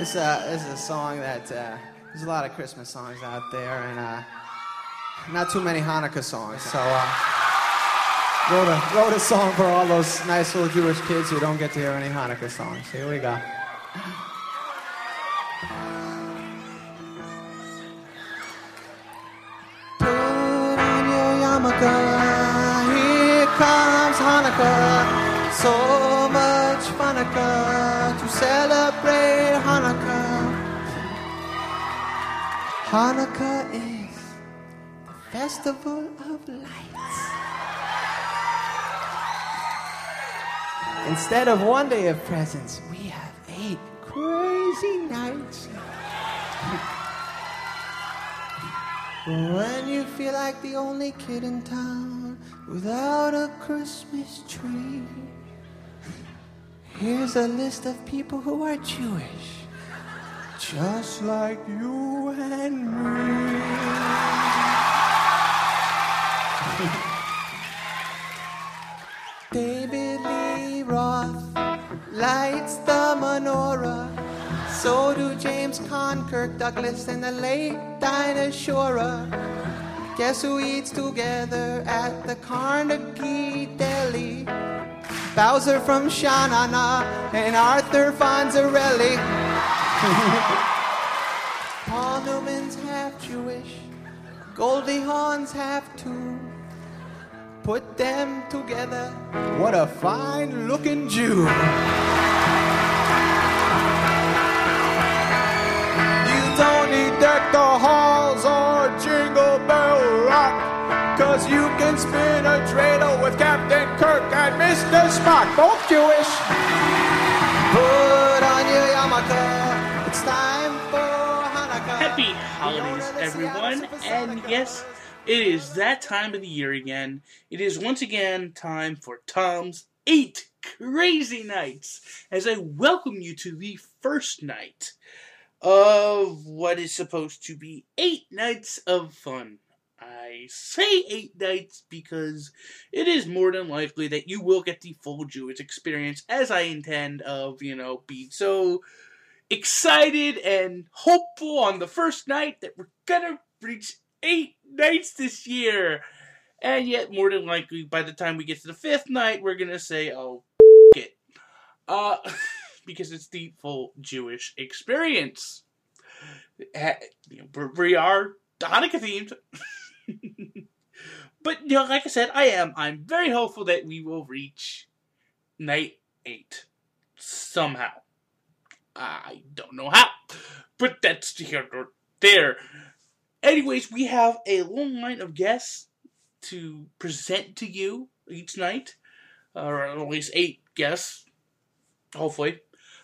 This is a song that there's a lot of Christmas songs out there, and not too many Hanukkah songs. So wrote a song for all those nice little Jewish kids who don't get to hear any Hanukkah songs. Here we go. Put on your yarmulke, here comes Hanukkah. So much Hanukkah to celebrate Hanukkah. Hanukkah is the festival of lights. Instead of one day of presents, we have 8 crazy nights. When you feel like the only kid in town without a Christmas tree, here's a list of people who are Jewish, just like you and me. David Lee Roth lights the menorah. So do James Caan, Kirk Douglas, and the late Dinah Shore. Guess who eats together at the Carnegie Deli? Bowser from Sha-Na-Na and Arthur Fonzarelli. Paul Newman's half Jewish, Goldie Hawn's half too. Put them together, what a fine-looking Jew. You don't need Deck the Halls or Jingle Bell Rock, 'cause you can spin a dreidel with Captain Kirk and Mr. Spock, both Jewish. Put on your yarmulke, it's time for Hanukkah. Happy holidays, everyone, and yes, it is that time of the year again. It is once again time for Tom's 8 Crazy Nights, as I welcome you to the first night of what is supposed to be 8 nights of fun. I say 8 nights because it is more than likely that you will get the full Jewish experience, as I intend of, being so excited and hopeful on the first night that we're gonna reach 8 nights this year. And yet, more than likely, by the time we get to the 5th night, we're gonna say, oh, it. Because it's the full Jewish experience. We are Hanukkah themed. But, like I said, I'm very hopeful that we will reach night 8. Somehow. I don't know how. But that's here or there. Anyways, we have a long line of guests to present to you each night. Or at least 8 guests. Hopefully.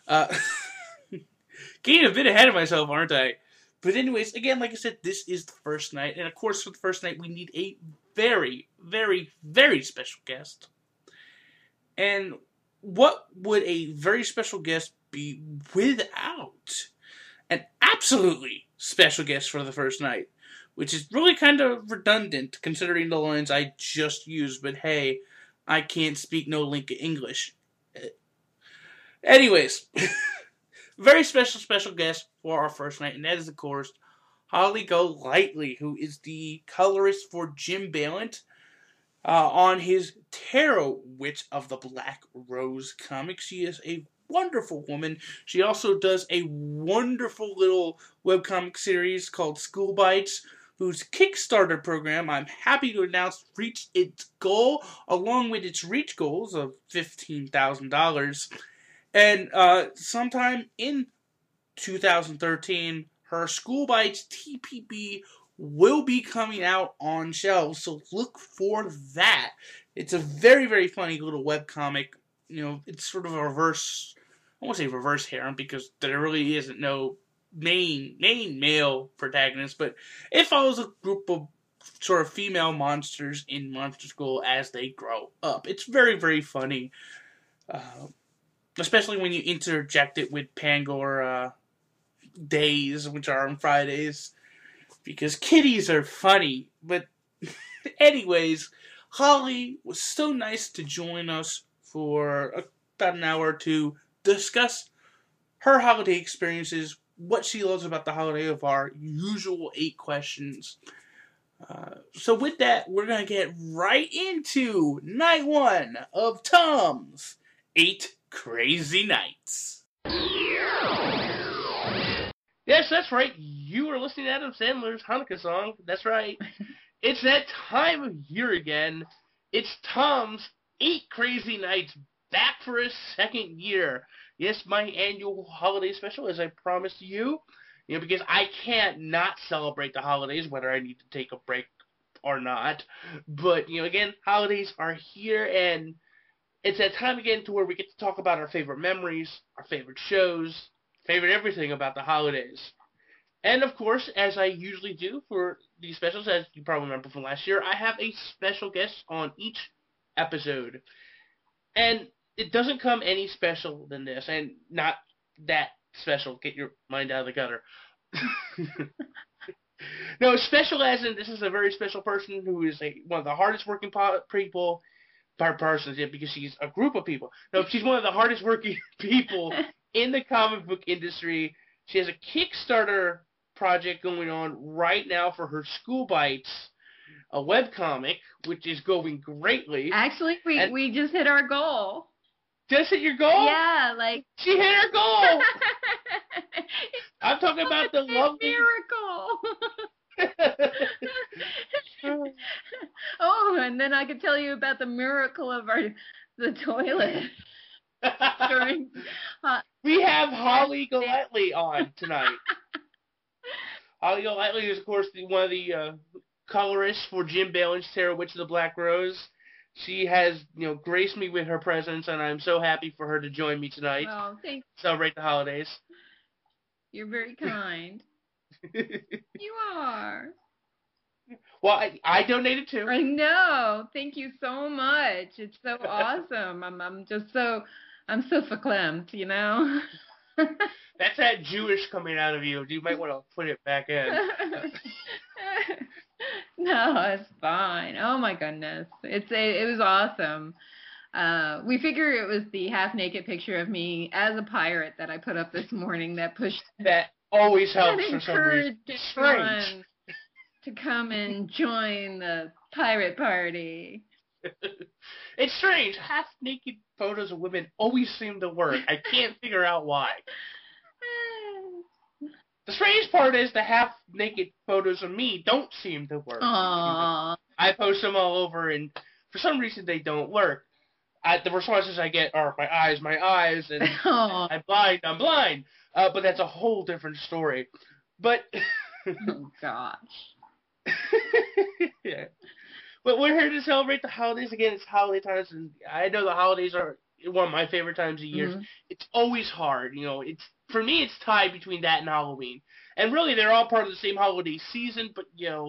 Getting a bit ahead of myself, aren't I? But anyways, again, like I said, this is the first night. And of course, for the first night, we need a very, very, very special guest. And what would a very special guest be without an absolutely special guest for the first night? Which is really kind of redundant, considering the lines I just used. But hey, I can't speak no link English. Anyways, very special guest for our first night, and that is, of course, Holly Golightly, who is the colorist for Jim Balent on his Tarot Witch of the Black Rose comic. She is a wonderful woman. She also does a wonderful little webcomic series called School Bites, whose Kickstarter program, I'm happy to announce, reached its goal, along with its reach goals of $15,000. And sometime in 2013, her School Bites TPB will be coming out on shelves, so look for that. It's a very, very funny little webcomic. It's sort of a reverse, I won't say reverse harem, because there really isn't no main male protagonist, but it follows a group of sort of female monsters in monster school as they grow up. It's very, very funny. Especially when you interject it with Pangor days, which are on Fridays, because kitties are funny. But anyways, Holly was so nice to join us for about an hour to discuss her holiday experiences, what she loves about the holiday of our usual 8 questions. So with that, we're going to get right into night 1 of Tom's 8 Crazy Nights. Yes, that's right. You are listening to Adam Sandler's Hanukkah song. That's right. It's that time of year again. It's Tom's 8 Crazy Nights, back for a second year. Yes, my annual holiday special, as I promised you. Because I can't not celebrate the holidays, whether I need to take a break or not. But, again, holidays are here, and it's that time again to where we get to talk about our favorite memories, our favorite shows, favorite everything about the holidays. And, of course, as I usually do for these specials, as you probably remember from last year, I have a special guest on each episode. And it doesn't come any special than this, and not that special. Get your mind out of the gutter. No, special as in this is a very special person who is one of the hardest working people, persons, because she's a group of people. No, she's one of the hardest working people in the comic book industry. She has a Kickstarter project going on right now for her School Bites, a webcomic, which is going greatly. Actually, we just hit our goal. Just hit your goal? Yeah, she hit her goal. I'm talking about the lovely miracle. Oh, and then I could tell you about the miracle of the toilet. We have Holly Golightly on tonight. Holly Golightly is, of course, one of the colorists for Jim Balen's Terror Witch of the Black Rose. She has, graced me with her presence, and I'm so happy for her to join me tonight. Oh, thanks. Celebrate the holidays. You're very kind. You are. Well, I donated too. I know. Thank you so much. It's so awesome. I'm so verklempt, That's that Jewish coming out of you. You might want to put it back in. No, it's fine. Oh my goodness, it was awesome. We figure it was the half-naked picture of me as a pirate that I put up this morning that pushed. That always helps for some reason. Strange. To come and join the pirate party. It's strange. Half-naked photos of women always seem to work. I can't figure out why. The strange part is the half-naked photos of me don't seem to work. Aww. I post them all over, and for some reason they don't work. The responses I get are my eyes, and I'm blind. But that's a whole different story. But oh gosh. Yeah. But we're here to celebrate the holidays again. It's holiday times, and I know the holidays are one of my favorite times of year. Mm-hmm. It's always hard, It's for me, it's tied between that and Halloween, and really they're all part of the same holiday season. But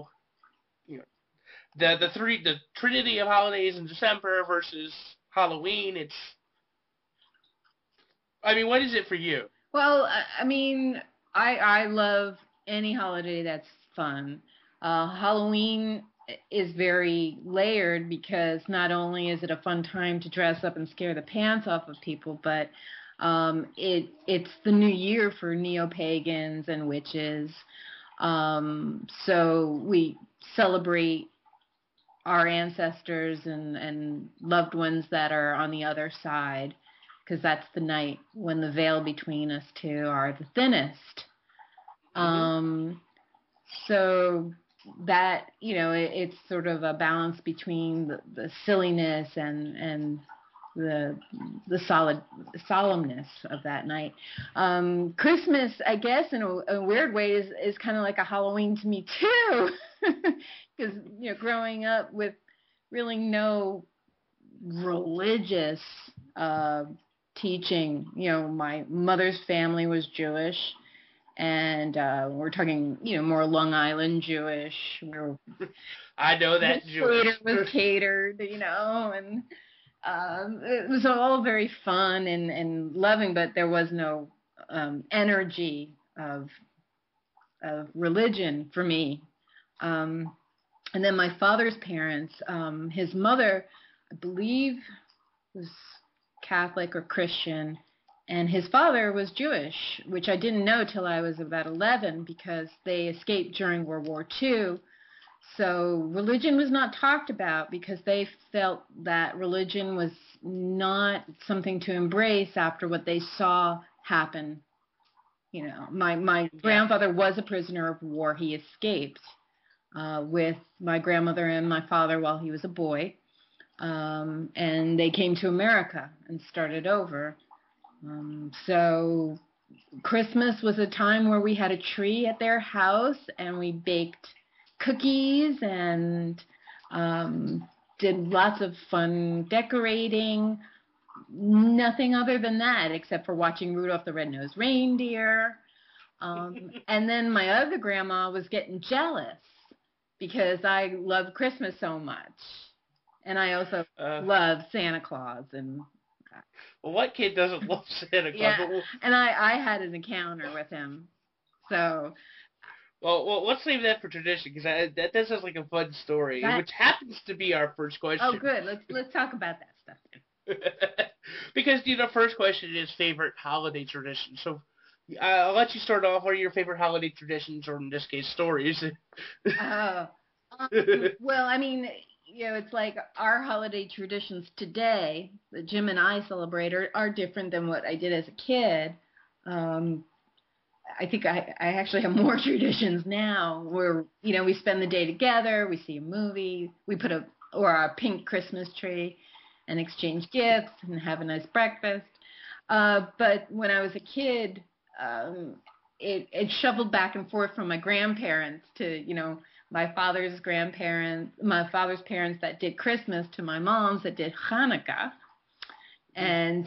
the trinity of holidays in December versus Halloween. What is it for you? Well, I love any holiday that's fun. Halloween is very layered because not only is it a fun time to dress up and scare the pants off of people, but it's the new year for neo-pagans and witches. So we celebrate our ancestors and loved ones that are on the other side, because that's the night when the veil between us two are the thinnest. Mm-hmm. So that, it's sort of a balance between the silliness and the solemnness of that night. Christmas, I guess, in a weird way, is kind of like a Halloween to me too, because growing up with really no religious teaching. My mother's family was Jewish. And we're talking, more Long Island Jewish. I know that Jewish. Was catered, and it was all very fun and loving, but there was no energy of religion for me. And then my father's parents, his mother, I believe, was Catholic or Christian, And his father was Jewish, which I didn't know till I was about 11 because they escaped during World War II. So religion was not talked about because they felt that religion was not something to embrace after what they saw happen. You know, my grandfather was a prisoner of war. He escaped with my grandmother and my father while he was a boy. And they came to America and started over. So Christmas was a time where we had a tree at their house and we baked cookies and did lots of fun decorating. Nothing other than that, except for watching Rudolph the Red-Nosed Reindeer. And then my other grandma was getting jealous because I loved Christmas so much. And I also love Santa Claus. And well, what kid doesn't love Santa Claus? yeah, and I had an encounter with him. So... Well, let's leave that for tradition because that sounds like a fun story, which happens to be our first question. Oh, good. Let's talk about that stuff then. Because first question is favorite holiday tradition. So I'll let you start off. What are your favorite holiday traditions, or in this case, stories? Well, I mean, it's like our holiday traditions today that Jim and I celebrate are different than what I did as a kid. I think I actually have more traditions now where, we spend the day together, we see a movie, we put a pink Christmas tree and exchange gifts and have a nice breakfast. But when I was a kid, it shuffled back and forth from my grandparents to, my father's parents that did Christmas to my mom's that did Hanukkah. And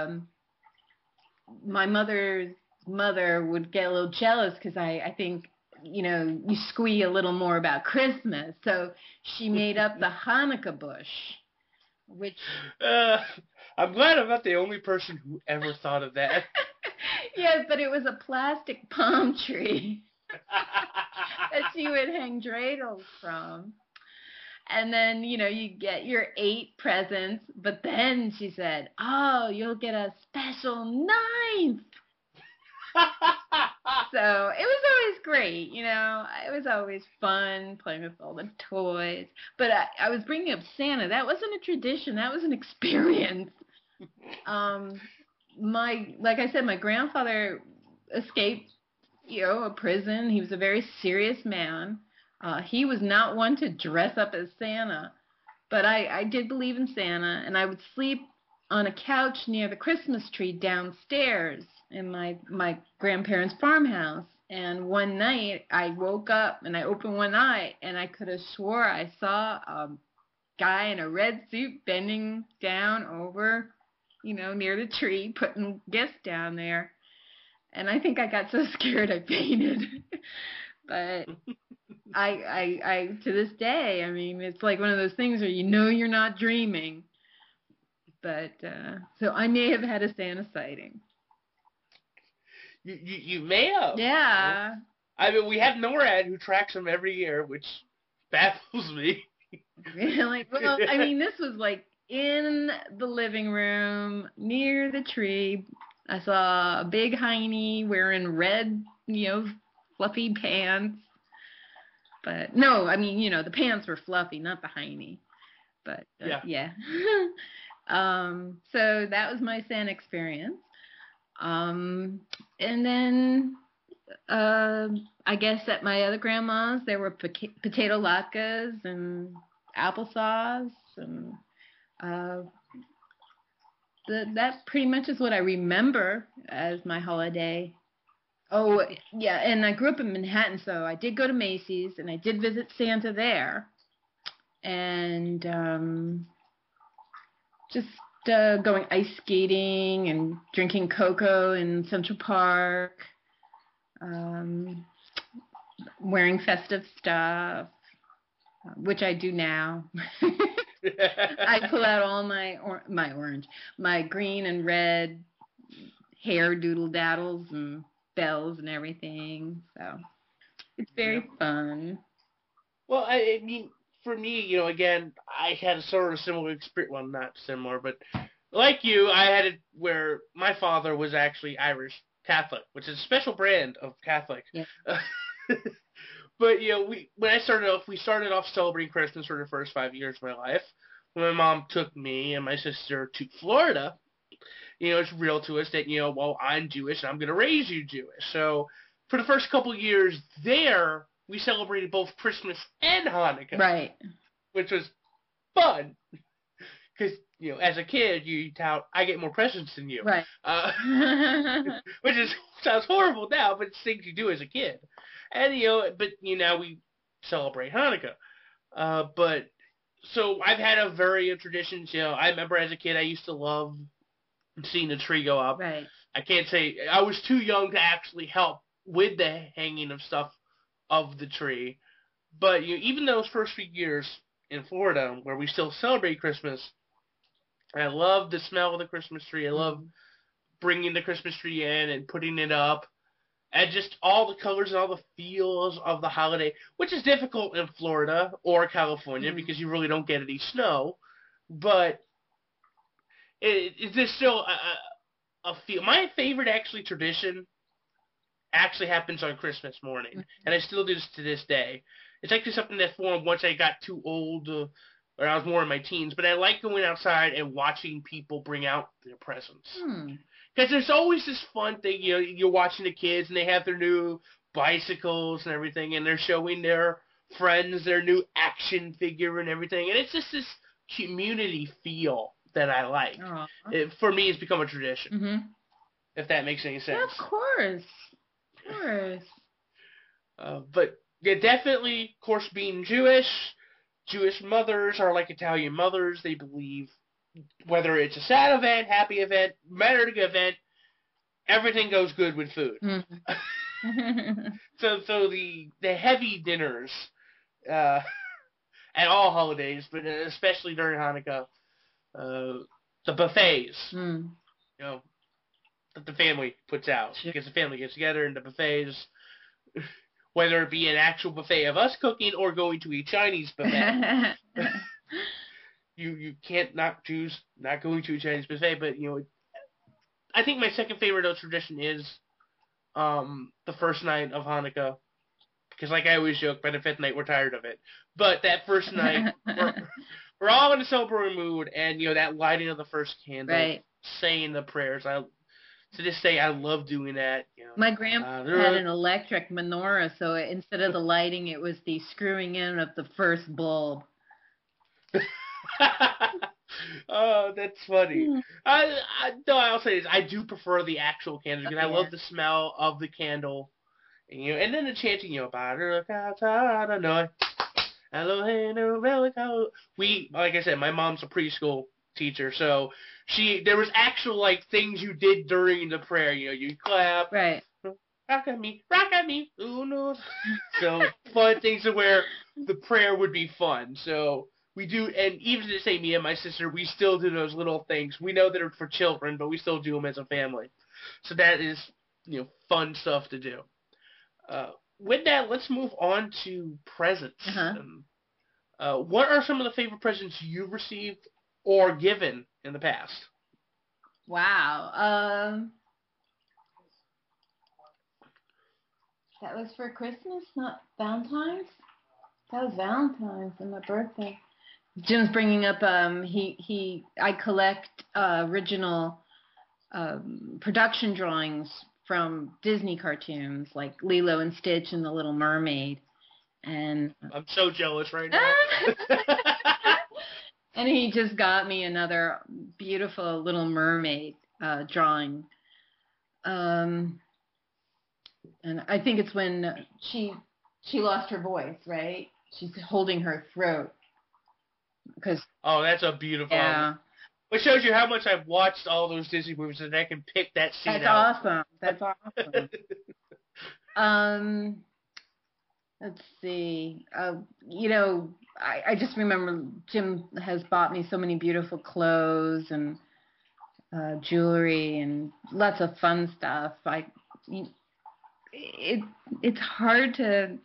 my mother would get a little jealous because I think, you squee a little more about Christmas. So she made up the Hanukkah bush, which... I'm glad I'm not the only person who ever thought of that. Yes, but it was a plastic palm tree that she would hang dreidels from. And then, you get your 8 presents, but then she said, oh, you'll get a special 9th. So it was always great, it was always fun playing with all the toys. But I was bringing up Santa. That wasn't a tradition. That was an experience. Like I said, my grandfather escaped, a prison. He was a very serious man. He was not one to dress up as Santa, but I did believe in Santa, and I would sleep on a couch near the Christmas tree downstairs in my grandparents' farmhouse. And one night I woke up and I opened one eye and I could have swore I saw a guy in a red suit bending down over, near the tree, putting gifts down there. And I think I got so scared I fainted. But I to this day, I mean, it's like one of those things where you're not dreaming. But so I may have had a Santa sighting. You may have. Yeah. I mean, we have NORAD who tracks them every year, which baffles me. Really? Well, I mean, this was like in the living room near the tree. I saw a big hiney wearing red, fluffy pants. But no, I mean, the pants were fluffy, not the hiney. But yeah. So that was my Santa experience. And then I guess at my other grandma's there were potato latkes and applesauce, and that pretty much is what I remember as my holiday. Oh yeah, and I grew up in Manhattan, so I did go to Macy's and I did visit Santa there, and just going ice skating and drinking cocoa in Central Park, wearing festive stuff, which I do now. I pull out all my green and red hair doodle daddles and bells and everything. So it's very fun. Well, I mean, for me, again, I had a sort of similar experience. Well, not similar, but like you, I had it where my father was actually Irish Catholic, which is a special brand of Catholic. Yeah. But when I started off, we started off celebrating Christmas for the first 5 years of my life. When my mom took me and my sister to Florida, it's real to us that well, I'm Jewish and I'm gonna raise you Jewish. So for the first couple years there, we celebrated both Christmas and Hanukkah, Right. which was fun because as a kid you tout I get more presents than you, Right. which sounds horrible now, but it's things you do as a kid, and but now we celebrate Hanukkah, but so I've had a very traditions. I remember as a kid I used to love seeing the tree go up. Right. I can't say I was too young to actually help with the hanging of stuff of the tree, but even those first few years in Florida where we still celebrate Christmas, I love the smell of the Christmas tree. I love bringing the Christmas tree in and putting it up, and just all the colors and all the feels of the holiday, which is difficult in Florida or California because you really don't get any snow, but there's still a feel. My favorite actually tradition actually happens on Christmas morning, and I still do this to this day. It's actually something that formed once I got too old, or I was more in my teens. But I like going outside and watching people bring out their presents. Because there's always this fun thing, you're watching the kids and they have their new bicycles and everything, and they're showing their friends their new action figure and everything, and it's just this community feel that I like. For me, it's become a tradition. If that makes any sense. Of course. But yeah, definitely, of course, being Jewish mothers are like Italian mothers. They believe whether it's a sad event, happy event, marriage event, everything goes good with food. So the heavy dinners at all holidays, but especially during Hanukkah, the buffets, that the family puts out, because the family gets together in the buffets, whether it be an actual buffet of us cooking or going to a Chinese buffet. You can't not choose not going to a Chinese buffet, but I think my second favorite tradition is the first night of Hanukkah, because like I always joke, by the fifth night we're tired of it. But that first night, we're all in a sober mood, and that lighting of the first candle, right, saying the prayers. To this day, I love doing that. My grandpa had an electric menorah, so instead of the lighting, it was the screwing in of the first bulb. Oh, that's funny. I'll say this: I do prefer the actual candle because I love the smell of the candle, and then the chanting, we, like I said, my mom's a preschool teacher, so there was actual things you did during the prayer. You clap, right? Rock at me, ooh no. So fun things to where the prayer would be fun. So we do, and even to say me and my sister, we still do those little things. We know that are for children, but we still do them as a family. So that is fun stuff to do. With that, let's move on to presents. What are some of the favorite presents you've received or given in the past? Wow. That was for Christmas, not Valentine's? That was Valentine's and my birthday. Jim's bringing up, I collect original production drawings from Disney cartoons, like Lilo and Stitch and The Little Mermaid. And I'm so jealous right now. And he just got me another beautiful Little Mermaid drawing. And I think it's when she lost her voice, right? She's holding her throat. Oh, that's a beautiful. Yeah. Which shows you how much I've watched all those Disney movies and I can pick that scene out. That's awesome. Let's see. I just remember Jim has bought me so many beautiful clothes and jewelry and lots of fun stuff. It's hard to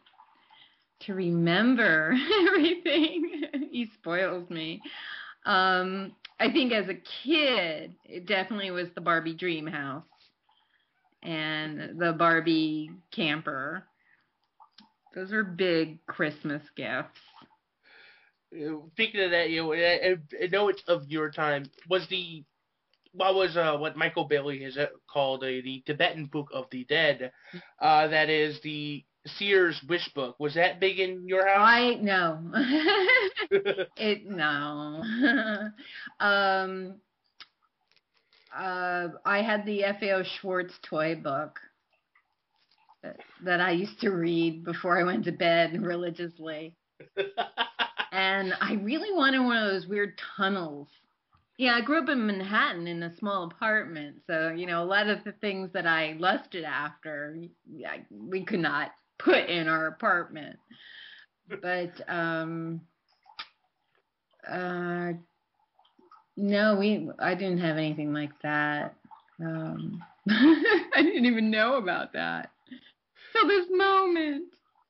remember everything. He spoils me. I think as a kid, it definitely was the Barbie dream house and the Barbie camper. Those are big Christmas gifts. Speaking of that, I know it's of your time. What was what Michael Bailey has called the Tibetan Book of the Dead? That is the Sears Wish Book. Was that big in your house? No. No. I had the FAO Schwartz toy book that I used to read before I went to bed religiously. And I really wanted one of those weird tunnels. Yeah, I grew up in Manhattan in a small apartment. So, a lot of the things that I lusted after, we could not put in our apartment. But, no, I didn't have anything like that. I didn't even know about that till this moment.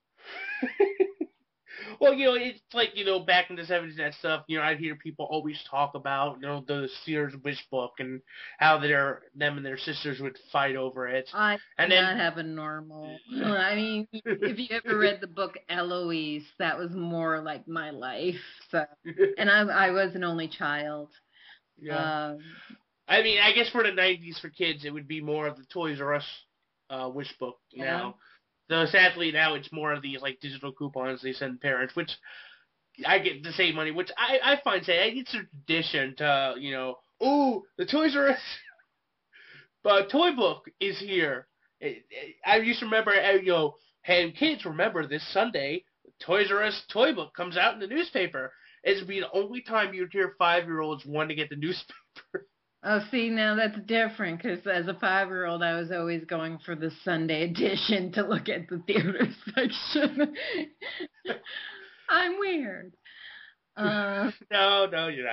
Well, it's like, back in the 70s, that stuff, I'd hear people always talk about, the Sears Wish Book and how them and their sisters would fight over it. I did not have a normal. I mean, if you ever read the book Eloise, that was more like my life. So, and I was an only child. Yeah. I mean, I guess for the 90s for kids, it would be more of the Toys R Us Wish Book now. Though sadly now it's more of these like digital coupons they send parents, which I get to save money, which I find sad. It's a tradition to, the Toys R Us toy book is here. I used to remember, hey kids, remember this Sunday, the Toys R Us toy book comes out in the newspaper. It'd be the only time you'd hear 5-year-olds want to get the newspaper. Oh, see, now that's different, because as a 5-year-old, I was always going for the Sunday edition to look at the theater section. I'm weird. No, you're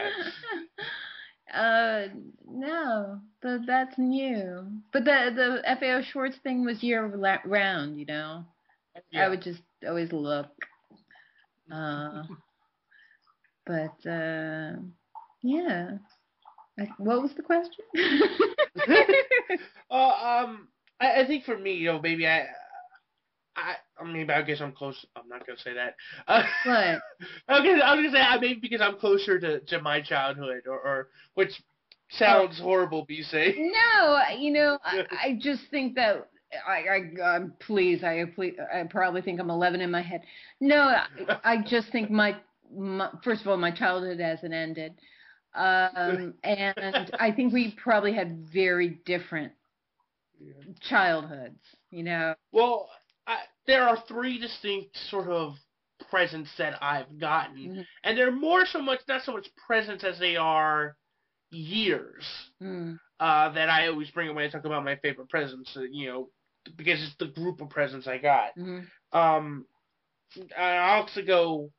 not. No, that's new. But the FAO Schwartz thing was year round, Yeah. I would just always look. But, yeah. What was the question? I think for me, maybe I guess I'm close. I'm not gonna say that. What? I was gonna say maybe because I'm closer to my childhood, or which sounds horrible, be say. No, I just think that please, I probably think I'm 11 in my head. No, I just think my first of all, my childhood hasn't ended. And I think we probably had very different childhoods, Well, there are 3 distinct sort of presents that I've gotten, and they're not so much presents as they are years that I always bring up when I talk about my favorite presents, because it's the group of presents I got. I also go,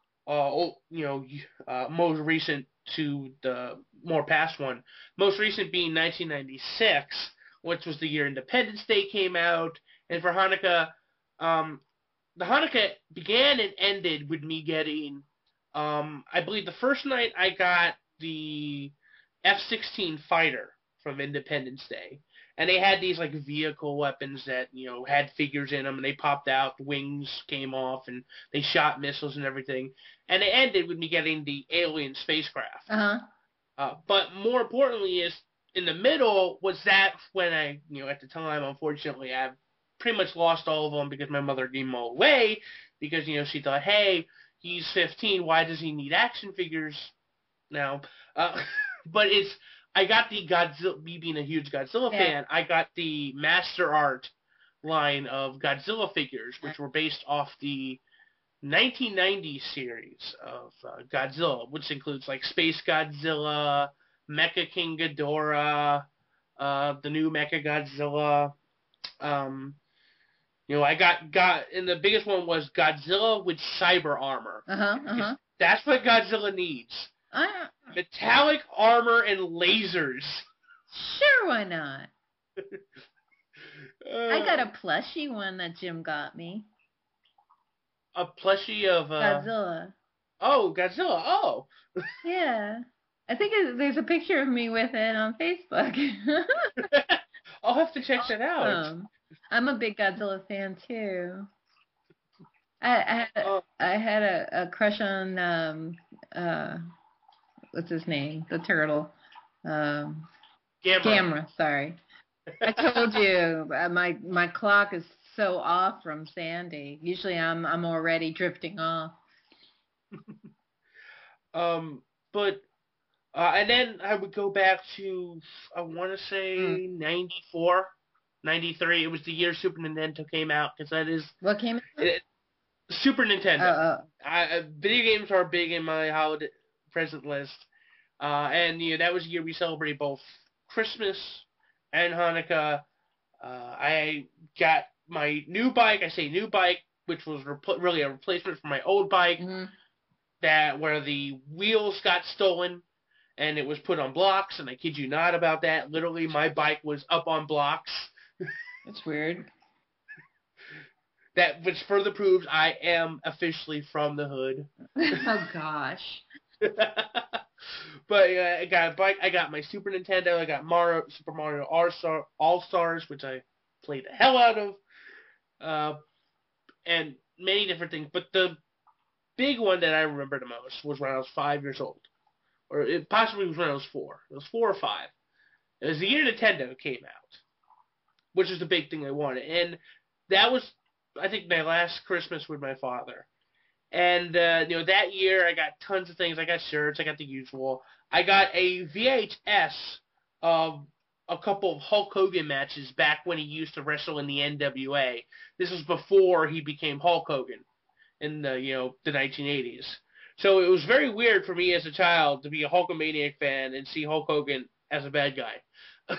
most recent to the more past one. Most recent being 1996, which was the year Independence Day came out. And for Hanukkah, the Hanukkah began and ended with me getting, I believe the first night I got the F-16 fighter from Independence Day. And they had these like vehicle weapons that, had figures in them, and they popped out, the wings came off, and they shot missiles and everything. And it ended with me getting the alien spacecraft. But more importantly is, in the middle was that when I, at the time, unfortunately, I pretty much lost all of them because my mother gave them all away because, she thought, hey, he's 15, why does he need action figures now? But I got the Godzilla, me being a huge Godzilla fan, I got the Master Art line of Godzilla figures, which were based off the 1990 series of Godzilla, which includes like Space Godzilla, Mecha King Ghidorah, the new Mecha Godzilla. I got, and the biggest one was Godzilla with cyber armor. That's what Godzilla needs. Metallic armor and lasers. Sure, why not? I got a plushie one that Jim got me. A plushie of Godzilla. Oh, Godzilla. Oh. Yeah. I think there's a picture of me with it on Facebook. I'll have to check that out. I'm a big Godzilla fan too. I had a crush on what's his name? The turtle. Gamera, sorry. I told you my clock is so off from Sandy. Usually I'm already drifting off. But and then I would go back to, I want to say 94, 93. It was the year Super Nintendo came out, because that is what came out? Super Nintendo. Video games are big in my holiday present list, and that was the year we celebrated both Christmas and Hanukkah. I got my new bike. I say new bike, which was really a replacement for my old bike. That where the wheels got stolen, and it was put on blocks. And I kid you not about that. Literally, my bike was up on blocks. That's weird. That which further proves I am officially from the hood. Oh gosh. But I got a bike. I got my Super Nintendo. I got Super Mario All Stars, which I played the hell out of, and many different things. But the big one that I remember the most was when I was 5 years old, or it possibly was when I was 4. It was 4 or 5. It was the year Nintendo came out, which is the big thing I wanted, and that was, I think, my last Christmas with my father. And that year I got tons of things. I got shirts. I got the usual. I got a VHS of a couple of Hulk Hogan matches back when he used to wrestle in the NWA. This was before he became Hulk Hogan in the 1980s. So it was very weird for me as a child to be a Hulkamaniac fan and see Hulk Hogan as a bad guy.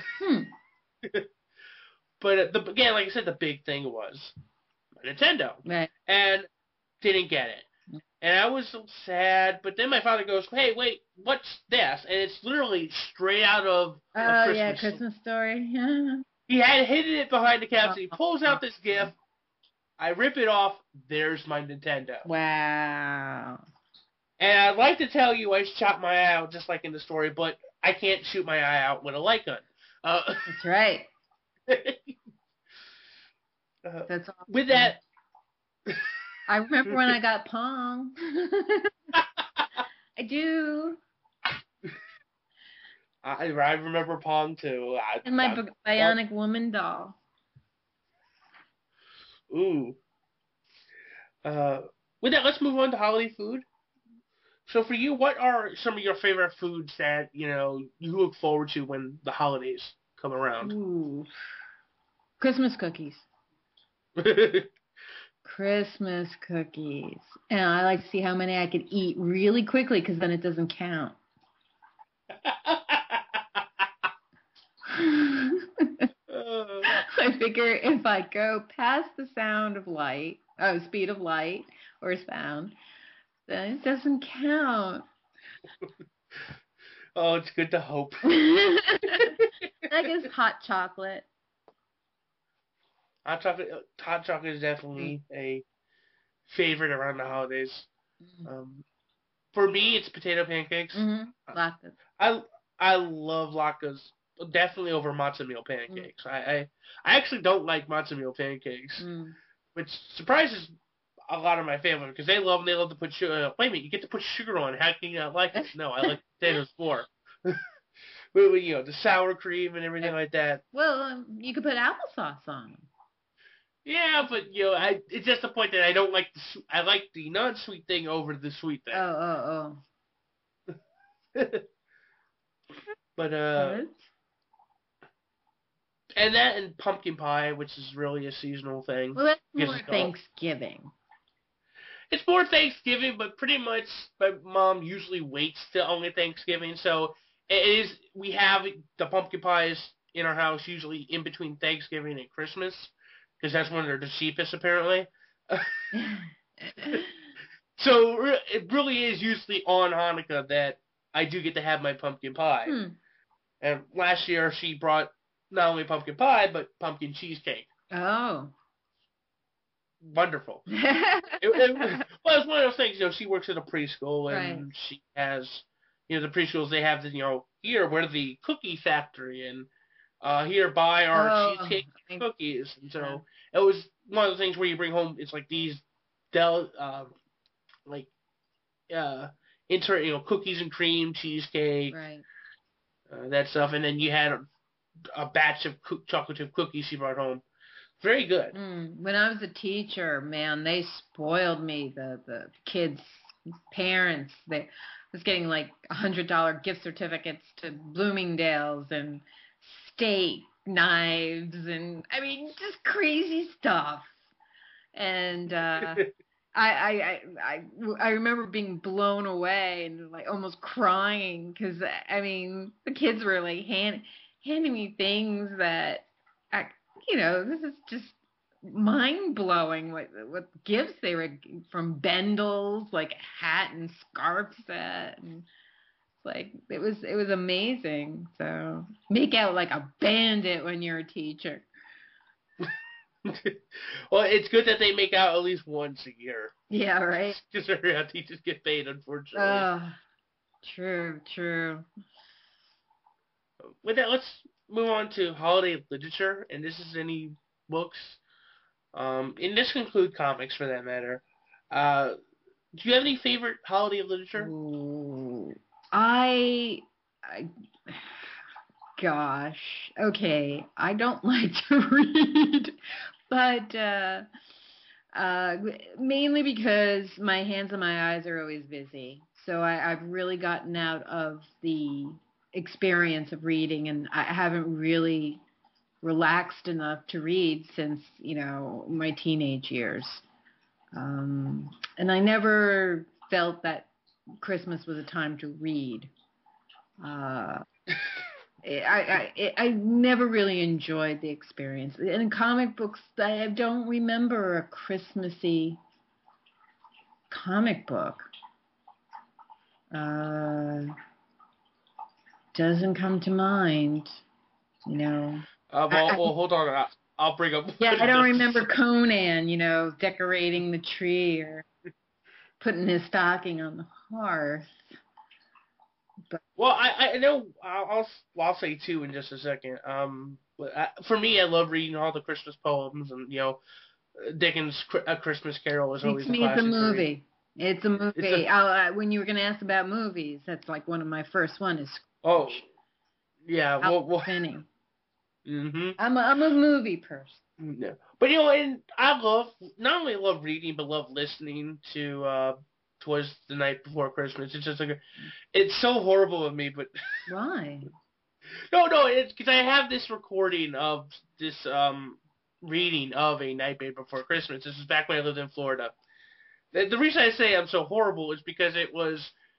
But again, like I said, the big thing was Nintendo, right. And didn't get it. And I was so sad, but then my father goes, "Hey, wait, what's this?" And it's literally straight out of Christmas Story. He had hidden it behind the couch, and he pulls out this gift. I rip it off. There's my Nintendo. Wow. And I'd like to tell you I shot my eye out just like in the story, but I can't shoot my eye out with a light gun. That's right. That's awesome. With that... I remember when I got Pong. I do. I remember Pong too. And my Bionic Woman doll. Ooh. With that, let's move on to holiday food. So for you, what are some of your favorite foods that you look forward to when the holidays come around? Ooh. Christmas cookies. Christmas cookies. And I like to see how many I could eat really quickly, because then it doesn't count. I figure if I go past the speed of light or sound, then it doesn't count. Oh, it's good to hope. I guess hot chocolate. Hot chocolate is definitely a favorite around the holidays. For me, it's potato pancakes. Latkes. I love latkes, definitely over matzo meal pancakes. I actually don't like matzo meal pancakes, which surprises a lot of my family, because they love them. They love to put sugar. Wait a minute, you get to put sugar on. How can you not like it? No, I like potatoes more. The sour cream and everything like that. Well, you could put applesauce on them. Yeah, but it's just the point that I don't like I like the non-sweet thing over the sweet thing. Oh. But and pumpkin pie, which is really a seasonal thing. Well, that's more Thanksgiving. It's more Thanksgiving, but pretty much my mom usually waits till only Thanksgiving, so it is. We have the pumpkin pies in our house usually in between Thanksgiving and Christmas, because that's when they're the cheapest, apparently. So it really is usually on Hanukkah that I do get to have my pumpkin pie. And last year she brought not only pumpkin pie, but pumpkin cheesecake. Oh. Wonderful. Well, it's one of those things, she works at a preschool, and she has The preschools, they have the, here we're the cookie factory, and here buy our Oh, cheesecake cookies. And so it was one of the things where you bring home, it's like these like uh cookies and cream cheesecake, right. that stuff, and then you had a batch of chocolate chip cookies she brought home. Very good. When I was a teacher, man, they spoiled me. The kids' parents, they was getting like $100 gift certificates to Bloomingdale's and steak knives, and I mean just crazy stuff. And I remember being blown away and like almost crying because I mean the kids were like handing me things that I, this is just mind blowing what gifts they were from Bendel's, like a hat and scarf set, and like it was amazing. So make out like a bandit when you're a teacher. Well, it's good that they make out at least once a year. Yeah, right. Because how teachers get paid, unfortunately. True. With that, let's move on to holiday literature, and this is any books. And this can include comics for that matter. Do you have any favorite holiday literature? Ooh, I gosh, okay, I don't like to read, but mainly because my hands and my eyes are always busy. So I've really gotten out of the experience of reading, and I haven't really relaxed enough to read since, my teenage years. And I never felt that Christmas was a time to read. Uh, I never really enjoyed the experience. And in comic books, I don't remember a Christmassy comic book. Doesn't come to mind, Well, hold on. I'll bring up. Yeah, I don't remember Conan, decorating the tree or putting his stocking on the hearth. But, well, I know I'll say two in just a second. But for me, I love reading all the Christmas poems, and Dickens' A Christmas Carol is always a classic. It's a movie. It's a movie. When you were going to ask about movies, that's like one of my first ones. Oh, yeah. Well, Finney. Mm-hmm. I'm a movie person. Yeah. But and I not only love reading, but love listening to "'Twas the Night Before Christmas." It's just it's so horrible of me, but why? No, it's because I have this recording of this reading of A Nightmare Before Christmas. This is back when I lived in Florida. The reason I say I'm so horrible is because it was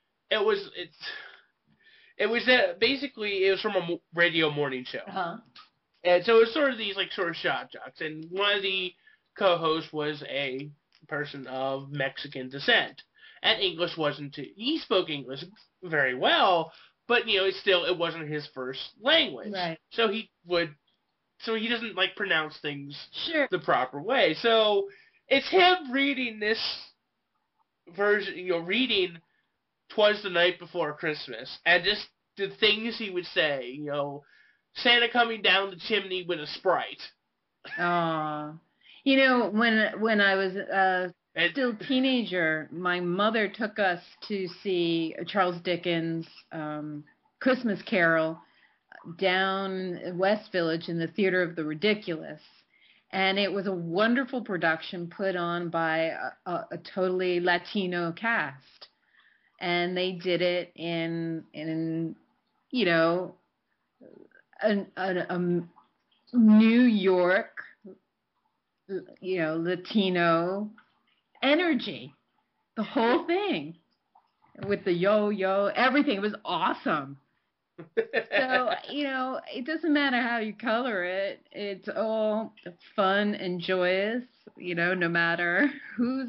basically it was from a radio morning show. Uh-huh. And so it was sort of these sort of shock jocks, and one of the co-hosts was a person of Mexican descent, and English wasn't. He spoke English very well, but it wasn't his first language. Right. So he doesn't pronounce things sure. the proper way. So it's him reading this version, reading "'Twas the Night Before Christmas," and just the things he would say, Santa coming down the chimney with a Sprite. When I was still a teenager, my mother took us to see Charles Dickens' Christmas Carol down West Village in the Theater of the Ridiculous. And it was a wonderful production put on by a totally Latino cast. And they did it in a New York, Latino energy. The whole thing. With the yo-yo, everything. It was awesome. So, it doesn't matter how you color it. It's all fun and joyous, no matter who's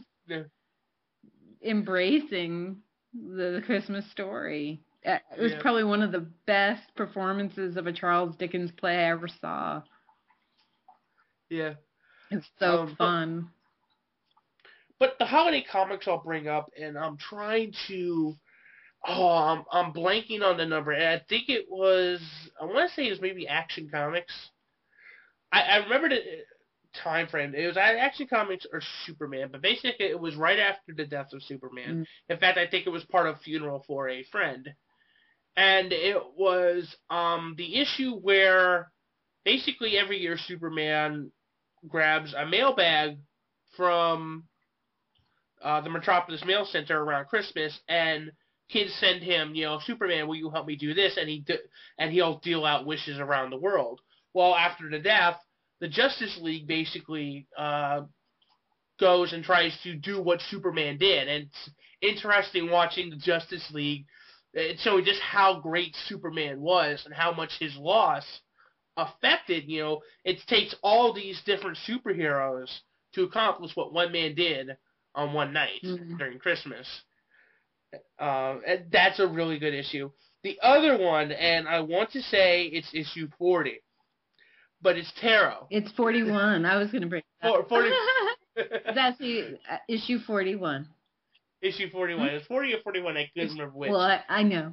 embracing the Christmas story. It was probably one of the best performances of a Charles Dickens play I ever saw. Yeah. It's so fun. But the holiday comics I'll bring up, and I'm trying to Oh, I'm blanking on the number. I think it was. I want to say it was maybe Action Comics. I remember the time frame. It was Action Comics or Superman, but basically it was right after the death of Superman. Mm. In fact, I think it was part of Funeral for a Friend, and it was the issue where basically every year Superman grabs a mailbag from the Metropolis Mail Center around Christmas, and kids send him, Superman, will you help me do this? And he'll deal out wishes around the world. Well, after the death, the Justice League basically goes and tries to do what Superman did, and it's interesting watching the Justice League. It's showing just how great Superman was and how much his loss affected. It takes all these different superheroes to accomplish what one man did on one night during Christmas. And that's a really good issue. The other one, and I want to say it's issue 40, but it's Tarot. It's 41. I was going to bring it up. 40. That's issue 41. Issue 41. It's 40 or 41. I couldn't remember which. Well, I know.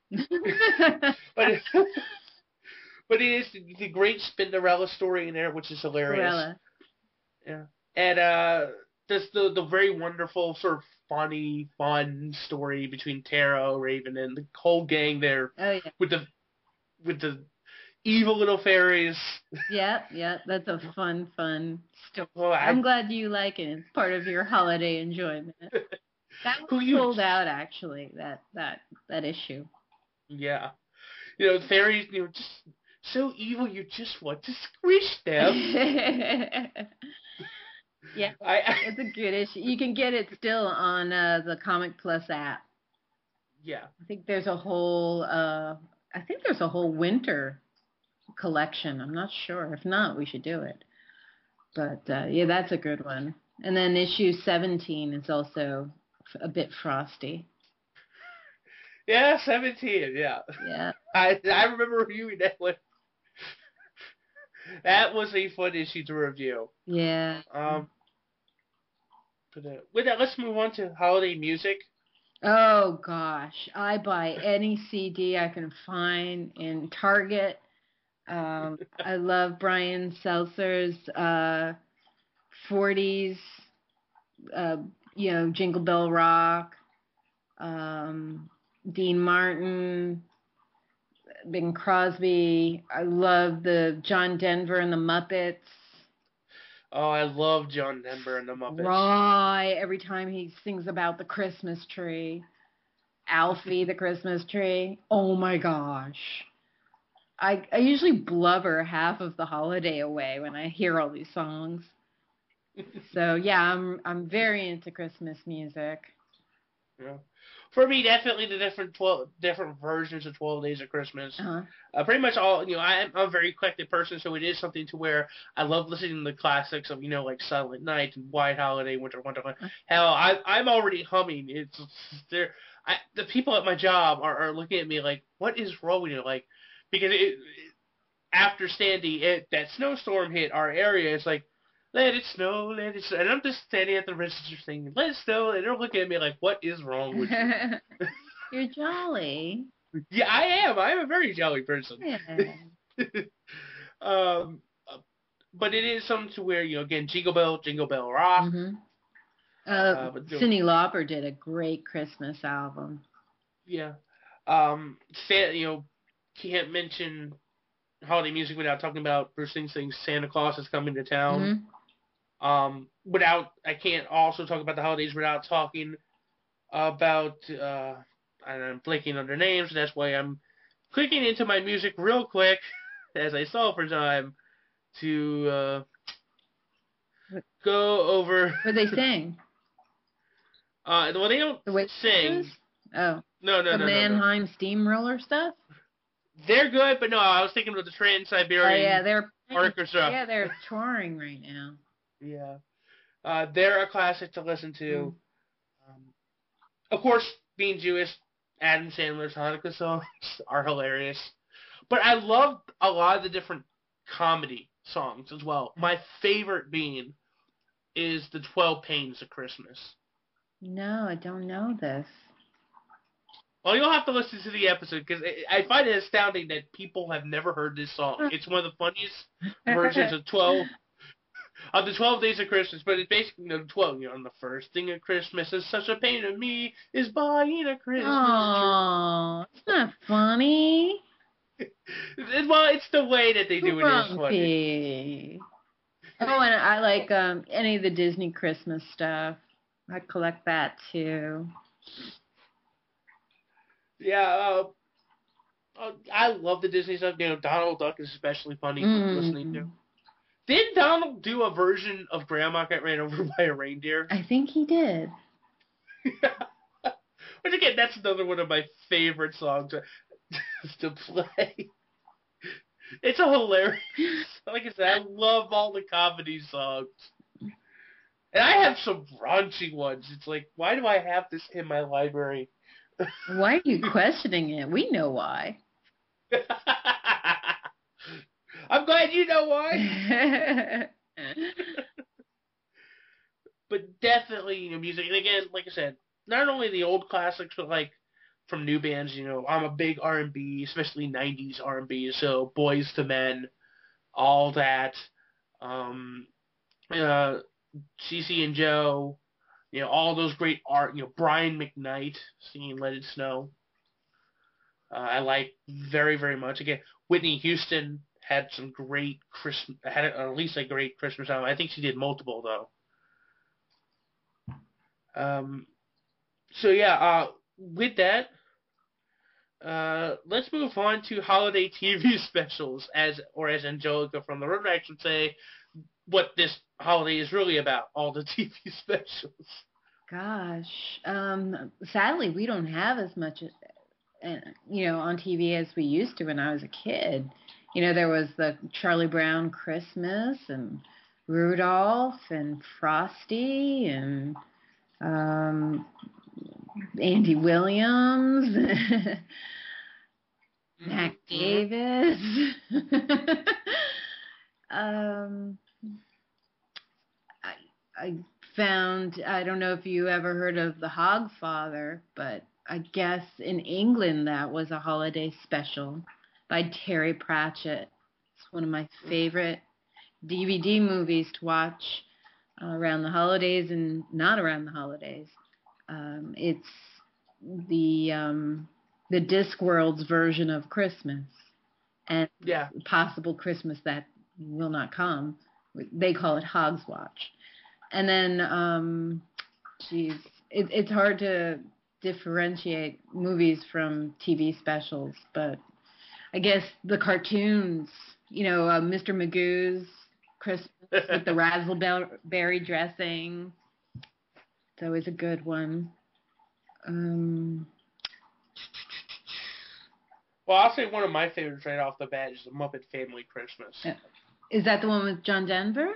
But it is the great Spinderella story in there, which is hilarious. Cinderella. Yeah. And just the very wonderful, sort of funny, fun story between Tarot, Raven, and the whole gang there. Oh, yeah. With the evil little fairies. Yeah, that's a fun story. Well, I'm glad you like it. It's part of your holiday enjoyment. That was sold out, actually, that issue. Yeah. The fairies, just so evil you just want to squish them. Yeah, it's a good issue. You can get it still on the Comic Plus app. Yeah. I think there's a whole winter collection. I'm not sure. If not, we should do it. But yeah, that's a good one. And then issue 17 is also a bit frosty. Yeah, 17. Yeah. Yeah. I remember reviewing that one. That was a fun issue to review. Yeah. But with that, let's move on to holiday music. Oh gosh, I buy any CD I can find in Target. I love Brian Seltzer's 40s, Jingle Bell Rock, Dean Martin, Bing Crosby. I love the John Denver and the Muppets. Oh, I love John Denver and the Muppets. Right, every time he sings about the Christmas tree. Alfie, the Christmas tree. Oh my gosh. I usually blubber half of the holiday away when I hear all these songs. So yeah, I'm very into Christmas music. Yeah. For me, definitely the different versions of 12 Days of Christmas. Uh-huh. Pretty much all, I'm a very eclectic person, so it is something to where I love listening to the classics of, like Silent Night and White Holiday, Winter Wonderland. Hell, I'm already humming. It's there. The people at my job are looking at me like, what is wrong with you? Like, because after Sandy, that snowstorm hit our area. It's like, let it snow, let it snow. And I'm just standing at the register singing, let it snow. And they're looking at me like, what is wrong with you? You're jolly. Yeah, I am. I'm a very jolly person. Yeah. But it is something to where, again, Jingle Bell Rock. Mm-hmm. Cyndi Lauper did a great Christmas album. Yeah. Can't mention holiday music without talking about Bruce Springsteen's Santa Claus is Coming to Town. Mm-hmm. I can't also talk about the holidays without talking about, I'm blanking on their names, that's why I'm clicking into my music real quick, as I stall for time, to go over... What they sing? Well, they don't sing. Oh. No. The Mannheim Steamroller stuff? They're good, but no, I was thinking of the Trans-Siberian Orchestra. Yeah, they're touring right now. Yeah. They're a classic to listen to. Of course, being Jewish, Adam Sandler's Hanukkah songs are hilarious. But I love a lot of the different comedy songs as well. My favorite being is the 12 Pains of Christmas. No, I don't know this. Well, you'll have to listen to the episode because I find it astounding that people have never heard this song. It's one of the funniest versions of 12 of the 12 Days of Christmas, but it's basically 12. On the first thing of Christmas is such a pain to me is buying a Christmas Oh, it's not funny. Well, it's the way that they do it is funny. Grumpy. Oh, and I like any of the Disney Christmas stuff. I collect that too. Yeah, I love the Disney stuff. Donald Duck is especially funny listening to. Did Donald do a version of Grandma Got Ran Over by a Reindeer? I think he did. Which again, that's another one of my favorite songs to play. It's a hilarious. Like I said, I love all the comedy songs. And I have some raunchy ones. It's like, why do I have this in my library? Why are you questioning it? We know why. I'm glad you know why. But definitely, music. And again, like I said, not only the old classics, but like from new bands. I'm a big R&B, especially 90s R&B. So Boys to Men, all that. CeCe and Joe. All those great art. Brian McKnight singing "Let It Snow." I like very, very much. Again, Whitney Houston had some great Christmas. Had at least a great Christmas album. I think she did multiple though. So yeah. With that, let's move on to holiday TV specials, as Angelica from the Road Rack would say, what this holiday is really about. All the TV specials. Gosh, sadly, we don't have as much, on TV as we used to when I was a kid. There was the Charlie Brown Christmas and Rudolph and Frosty and Andy Williams, Mac Davis. I found, I don't know if you ever heard of The Hogfather, but I guess in England that was a holiday special by Terry Pratchett. It's one of my favorite DVD movies to watch around the holidays and not around the holidays. It's the Discworld's version of Christmas and possible Christmas that will not come. They call it Hogswatch. And then, it's hard to differentiate movies from TV specials, but I guess the cartoons, Mr. Magoo's Christmas with the raspberry dressing. It's always a good one. Well, I'll say one of my favorites right off the bat is The Muppet Family Christmas. Is that the one with John Denver?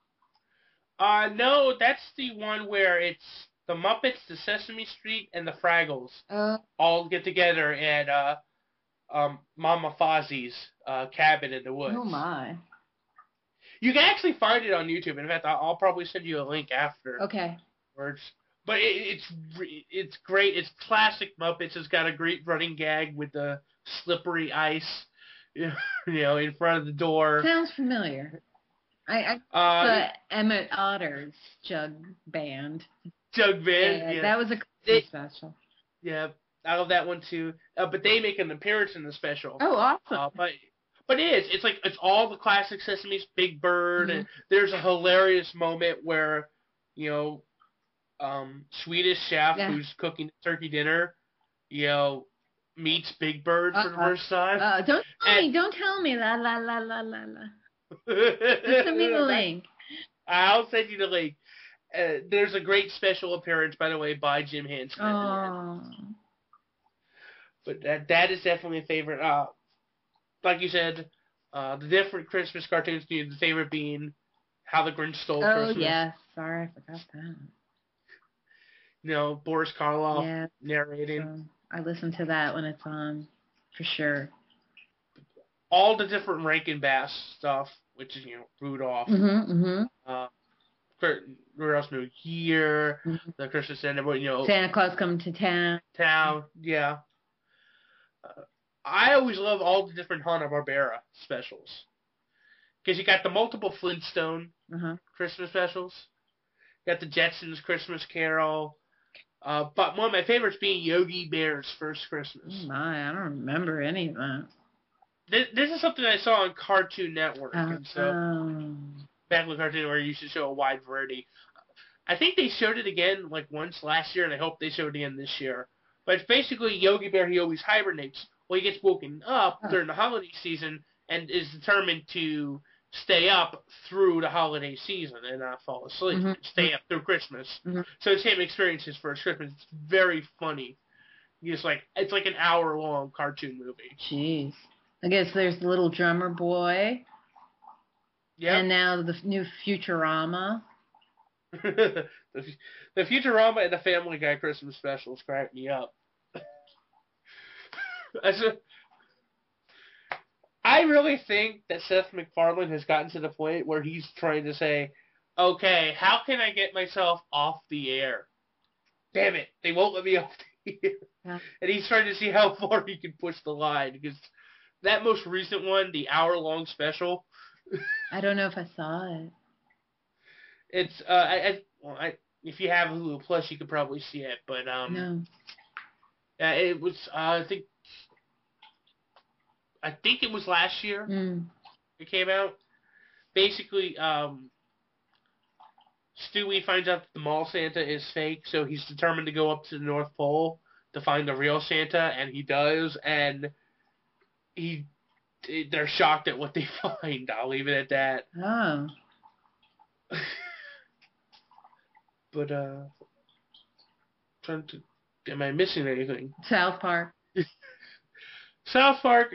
No, that's the one where it's the Muppets, the Sesame Street, and the Fraggles all get together at Mama Fozzie's cabin in the woods. Oh my! You can actually find it on YouTube. In fact, I'll probably send you a link after. Okay. But it's great. It's classic Muppets. It's got a great running gag with the slippery ice, in front of the door. Sounds familiar. The Emmett Otter's Jug Band. Yeah. That was a Christmas special. Yeah, I love that one too. But they make an appearance in the special. Oh, awesome! But it's all the classic Sesame's, Big Bird, and there's a hilarious moment where, Swedish Chef who's cooking turkey dinner, meets Big Bird for the first time. Don't tell me, la la la la la la. Just send me the link. I'll send you the link. There's a great special appearance, by the way, by Jim Henson. Oh. But that is definitely a favorite. Like you said, the different Christmas cartoons, the favorite being How the Grinch Stole Christmas. Oh, yes. Sorry, I forgot that. Boris Karloff narrating. So I listen to that when it's on, for sure. All the different Rankin Bass stuff, which is, Rudolph. Rudolph's New Year, the Christmas End, Santa Claus Coming to Town. Yeah. I always love all the different Hanna-Barbera specials. Because you got the multiple Flintstone Christmas specials. You got the Jetsons Christmas Carol. But one of my favorites being Yogi Bear's First Christmas. Oh my, I don't remember any of that. This is something I saw on Cartoon Network. And so, back with Cartoon Network, you should show a wide variety. I think they showed it again like once last year, and I hope they showed it again this year. But it's basically Yogi Bear, he always hibernates. Well, he gets woken up during the holiday season and is determined to stay up through the holiday season and not fall asleep. Stay up through Christmas. So it's him experience his first Christmas. It's very funny. It's like an hour-long cartoon movie. Jeez. I guess there's the Little Drummer Boy. Yeah. And now the new Futurama. the Futurama and the Family Guy Christmas specials crack me up. I really think that Seth MacFarlane has gotten to the point where he's trying to say, okay, how can I get myself off the air? Damn it, they won't let me off the air. Yeah. And he's trying to see how far he can push the line, because that most recent one, the hour-long special. I don't know if I saw it. It's if you have Hulu Plus, you could probably see it, but no. It was I think it was last year. It came out. Basically, Stewie finds out that the mall Santa is fake, so he's determined to go up to the North Pole to find the real Santa, and he does, and they're shocked at what they find. I'll leave it at that. Oh. But am I missing anything? South Park. South Park.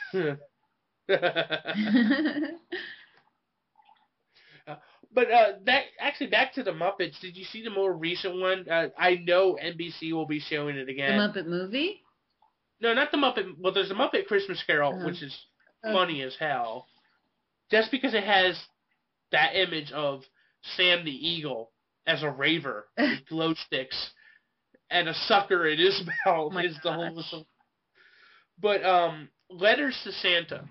But that actually, back to the Muppets. Did you see the more recent one? I know NBC will be showing it again. The Muppet movie? No, not the Muppet. Well, there's a Muppet Christmas Carol, which is funny as hell. Just because it has that image of Sam the Eagle as a raver with glow sticks and a sucker in his mouth is the whole. But Letters to Santa.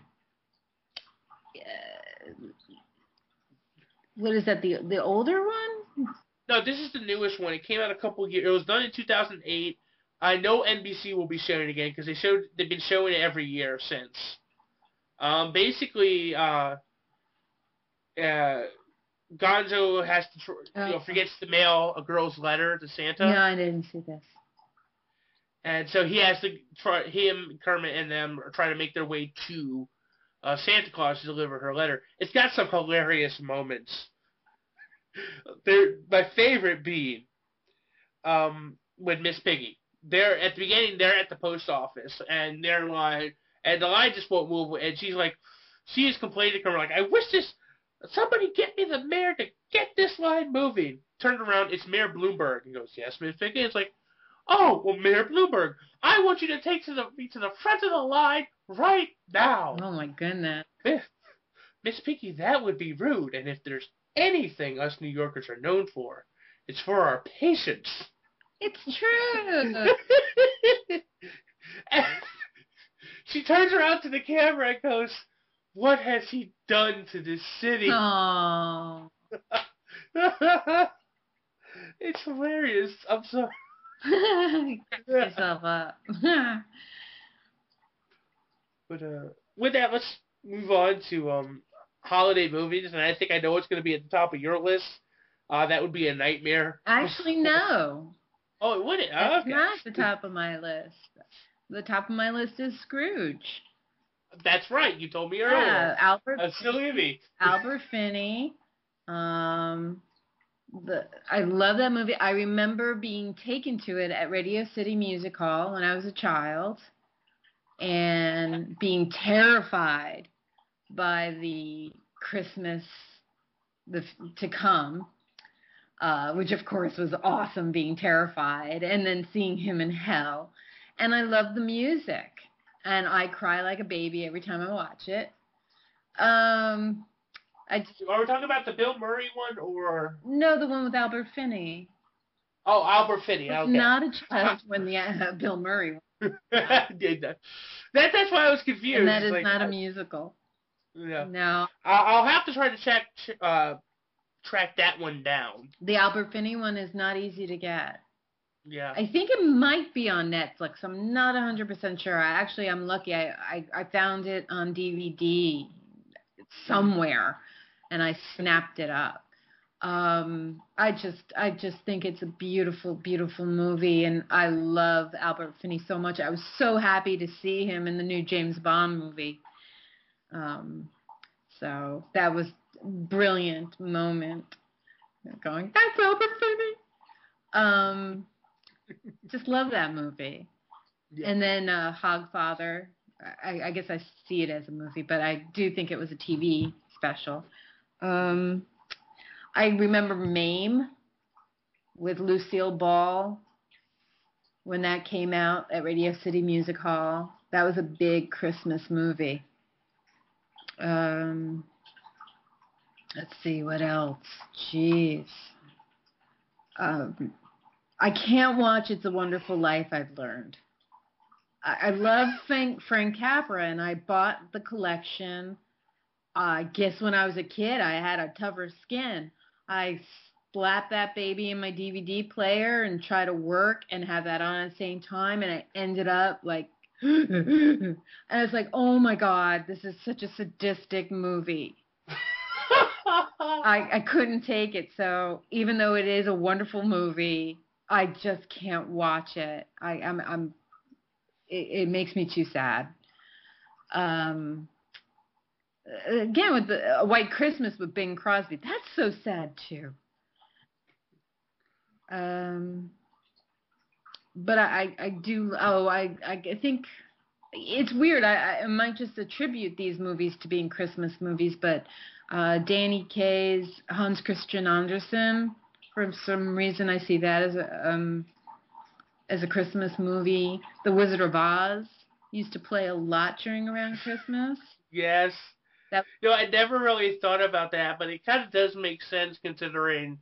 What is that? The older one? No, this is the newest one. It came out a couple of years. It was done in 2008. I know NBC will be showing it again because they've been showing it every year since. Basically, Gonzo has to forgets to mail a girl's letter to Santa. No, I didn't see this. And so he has to him, Kermit, and them are trying to make their way to Santa Claus to deliver her letter. It's got some hilarious moments. My favorite being with Miss Piggy. They're at the beginning. They're at the post office, and they're like, and the line just won't move. And she's like, she is complaining to Kermit, like, I wish somebody get me the mayor to get this line moving. Turned around, it's Mayor Bloomberg. He goes, yes, Miss Piggy. It's like, oh, well, Mayor Bloomberg, I want you to take me to the front of the line right now. Oh, my goodness. Miss Piggy, that would be rude. And if there's anything us New Yorkers are known for, it's for our patience. It's true. And she turns around to the camera and goes, what has he done to this city? Oh. It's hilarious. I'm sorry. Get yourself up. But with that, let's move on to holiday movies, and I think I know what's going to be at the top of your list. That would be A Nightmare. Actually, no. Oh, it wouldn't? It's not the top of my list. The top of my list is Scrooge. That's right. You told me earlier. Yeah, Albert. Silly me. Albert Finney. I love that movie. I remember being taken to it at Radio City Music Hall when I was a child, and being terrified by the Christmas to come. Which of course was awesome, being terrified, and then seeing him in hell. And I love the music, and I cry like a baby every time I watch it. Are we talking about the Bill Murray one, or? No, the one with Albert Finney. Oh, Albert Finney, okay. Not a child when the Bill Murray one. That's why I was confused. And that It's is like, not a musical. yeah. No. I'll have to try to track that one down. The Albert Finney one is not easy to get. Yeah. I think it might be on Netflix. I'm not 100% sure. I'm lucky. I found it on DVD somewhere, and I snapped it up. I just think it's a beautiful, beautiful movie, and I love Albert Finney so much. I was so happy to see him in the new James Bond movie. So that was a brilliant moment. Going, that's Albert Finney. Just love that movie. Yeah. And then Hogfather. I guess I see it as a movie, but I do think it was a TV special. I remember Mame with Lucille Ball when that came out at Radio City Music Hall. That was a big Christmas movie. Let's see, what else? Jeez. I can't watch It's a Wonderful Life, I've learned. I love Frank Capra, and I bought the collection. I guess when I was a kid, I had a tougher skin. I slapped that baby in my DVD player and try to work and have that on at the same time, and I ended up like, and I was like, oh my God, this is such a sadistic movie. I couldn't take it. So even though it is a wonderful movie, I just can't watch it. It makes me too sad. Again, with the White Christmas with Bing Crosby, that's so sad too. But I do. Oh, I think it's weird. I might just attribute these movies to being Christmas movies, but Danny Kaye's Hans Christian Andersen, for some reason, I see that as a Christmas movie. The Wizard of Oz used to play a lot during around Christmas. Yes. I never really thought about that, but it kind of does make sense considering,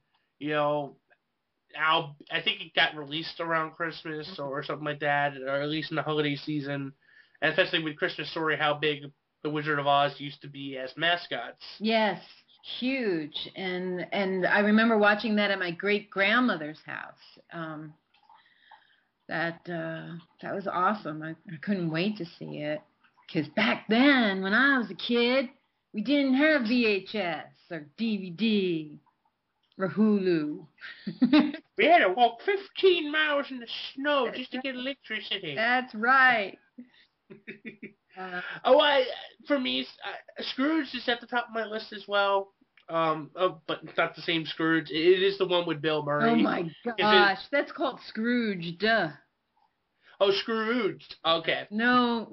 how I think it got released around Christmas or something like that, or at least in the holiday season, and especially with Christmas Story, how big the Wizard of Oz used to be as mascots. Yes, huge, and I remember watching that at my great grandmother's house. That was awesome. I couldn't wait to see it, because back then, when I was a kid, we didn't have VHS or DVD or Hulu. We had to walk 15 miles in the snow just to get electricity. That's right. For me, Scrooge is at the top of my list as well. But it's not the same Scrooge. It is the one with Bill Murray. Oh my gosh, that's called Scrooge, duh. Oh, Scrooge. Okay. No.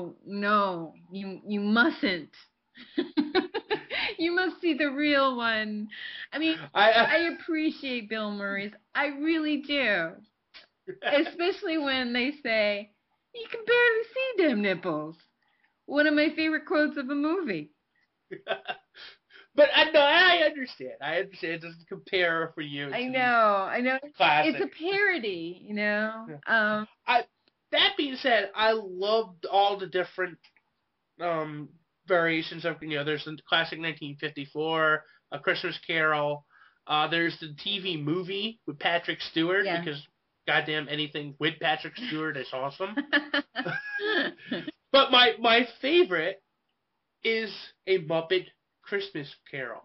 You mustn't. You must see the real one. I mean, I appreciate Bill Murray's. I really do. Especially when they say, you can barely see them nipples. One of my favorite quotes of a movie. But I understand. It doesn't compare for you. I know. Classic. It's a parody, Yeah. That being said, I loved all the different variations of, there's the classic 1954, A Christmas Carol. There's the TV movie with Patrick Stewart, because goddamn anything with Patrick Stewart is awesome. But my favorite is A Muppet Christmas Carol.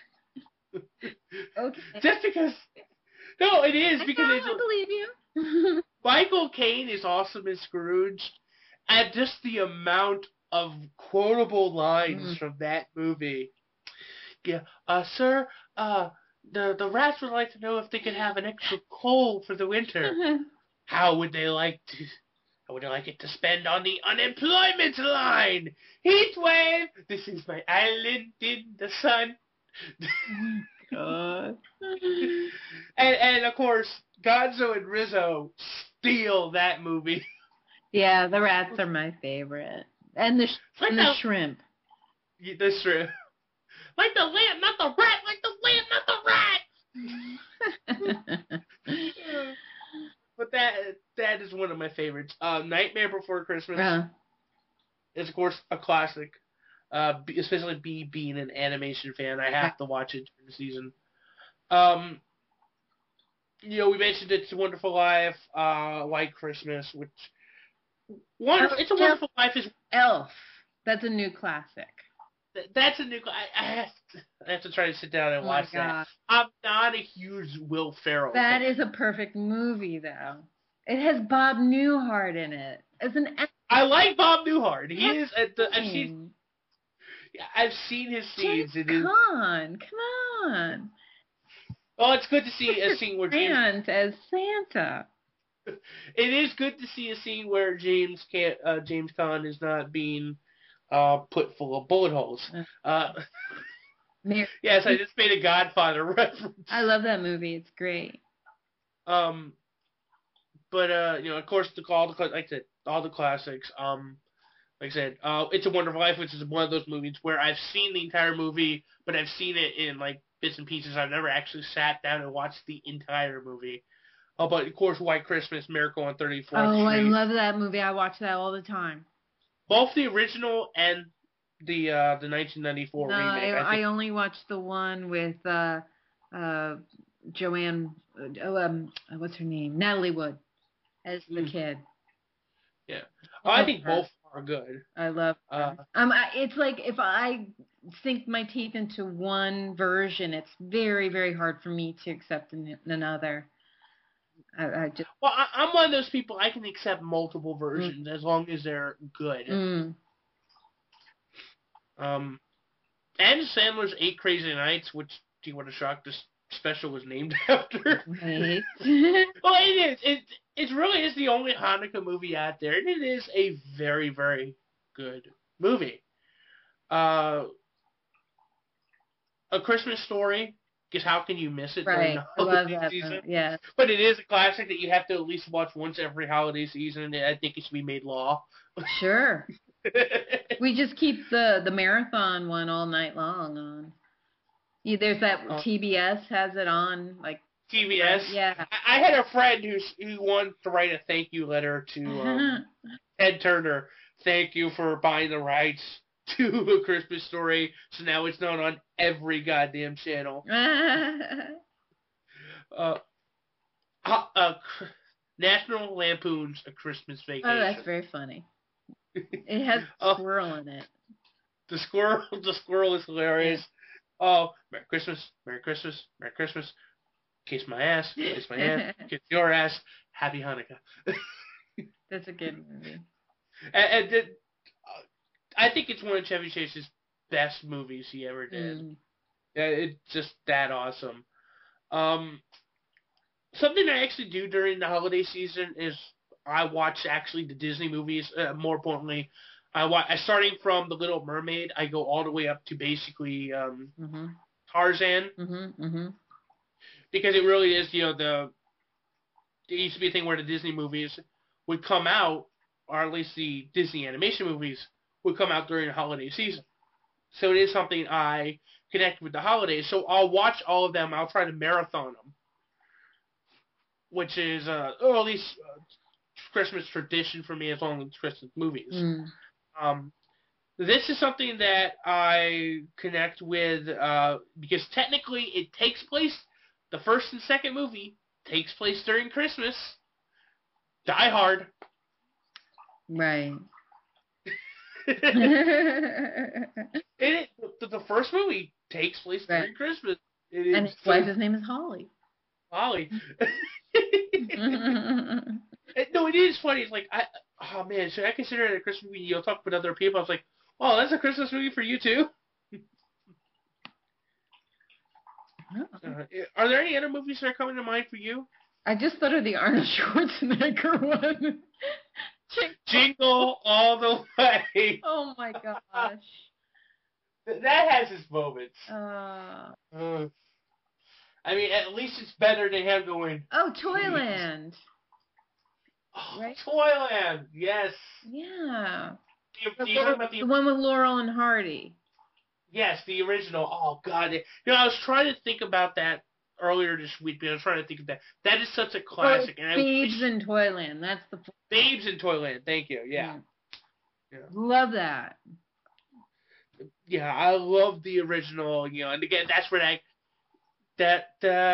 Okay. Just because. No, it is because I believe you. Michael Caine is awesome as Scrooge, and just the amount of quotable lines from that movie. Yeah, sir, the rats would like to know if they could have an extra coal for the winter. How would they like it to spend on the unemployment line? Heat wave! This is my island in the sun. God. And of course, Gonzo and Rizzo steal that movie. Yeah, the rats are my favorite. And the shrimp. Yeah, the shrimp. Like the lamb, not the rat. Like the lamb, not the rat. But That is one of my favorites. Nightmare Before Christmas Uh, is, of course, a classic. Especially being an animation fan, I have to watch it during the season. Um, we mentioned It's a Wonderful Life, White Christmas, which It's a Wonderful Life is Elf. That's a new classic. that's a new. I have to try to sit down and watch that. I'm not a huge Will Ferrell That fan. is a perfect movie, though. It has Bob Newhart in it. I like Bob Newhart. He is. I've seen his scenes. Come on. Oh, it's good to see a scene where James as Santa. It is good to see a scene where James Caan is not being put full of bullet holes. Yes, I just made a Godfather reference. I love that movie. It's great. But of course, like I said, all the classics. Like I said, It's a Wonderful Life, which is one of those movies where I've seen the entire movie, but I've seen it in like bits and pieces. I've never actually sat down and watched the entire movie. But of course, White Christmas, Miracle on 34th Street. Oh, I love that movie. I watch that all the time. Both the original and the 1994 remake. I only watched the one with Joanne. What's her name? Natalie Wood as the kid. Yeah, I think both are good. I love her. It's like if I sink my teeth into one version, it's very, very hard for me to accept another. I'm one of those people. I can accept multiple versions as long as they're good. Adam Sandler's 8 Crazy Nights, which, do you want to shock, this special was named after? Right. Well, it is. It really is the only Hanukkah movie out there, and it is a very, very good movie. A Christmas Story. Because how can you miss it during the holiday season? Yeah. But it is a classic that you have to at least watch once every holiday season. I think it should be made law. Sure. We just keep the marathon one all night long on. There's that TBS has it on, like TBS. Yeah. I had a friend who wanted to write a thank you letter to Ted Turner. Thank you for buying the rights to A Christmas Story, so now it's known on every goddamn channel. National Lampoon's A Christmas Vacation. Oh, that's very funny. It has a squirrel in it. The squirrel is hilarious. Yeah. Oh, Merry Christmas, Merry Christmas, Merry Christmas. Kiss my ass, kiss my ass, kiss your ass. Happy Hanukkah. That's a good movie. And I think it's one of Chevy Chase's best movies he ever did. Yeah, it's just that awesome. Something I actually do during the holiday season is I watch actually the Disney movies. More importantly, starting from The Little Mermaid, I go all the way up to basically Tarzan. Because it really is, it used to be a thing where the Disney movies would come out, or at least the Disney animation movies would come out during the holiday season. So it is something I connect with the holidays. So I'll watch all of them. I'll try to marathon them, which is, or at least Christmas tradition for me as long as Christmas movies. This is something that I connect with because technically it takes place, the first and second movie takes place during Christmas. Die Hard. Right. The first movie takes place during Christmas. And his wife's name is Holly. Holly. No, it is funny. It's like, oh man, should I consider it a Christmas movie? You'll talk with other people. I was like, oh, that's a Christmas movie for you too? Are there any other movies that are coming to mind for you? I just thought of the Arnold Schwarzenegger one. Jingle All the Way. Oh my gosh. That has its moments. I mean, at least it's better than him going. Oh, Toyland. Oh, right? Toyland, yes. Yeah. The one with Laurel and Hardy. Yes, the original. Oh God, I was trying to think about that earlier this week, but I was trying to think of that. That is such a classic. And Babes in Toyland. That's the Babes in Toyland. Thank you. Yeah. Love that. Yeah, I love the original. And again, that's where that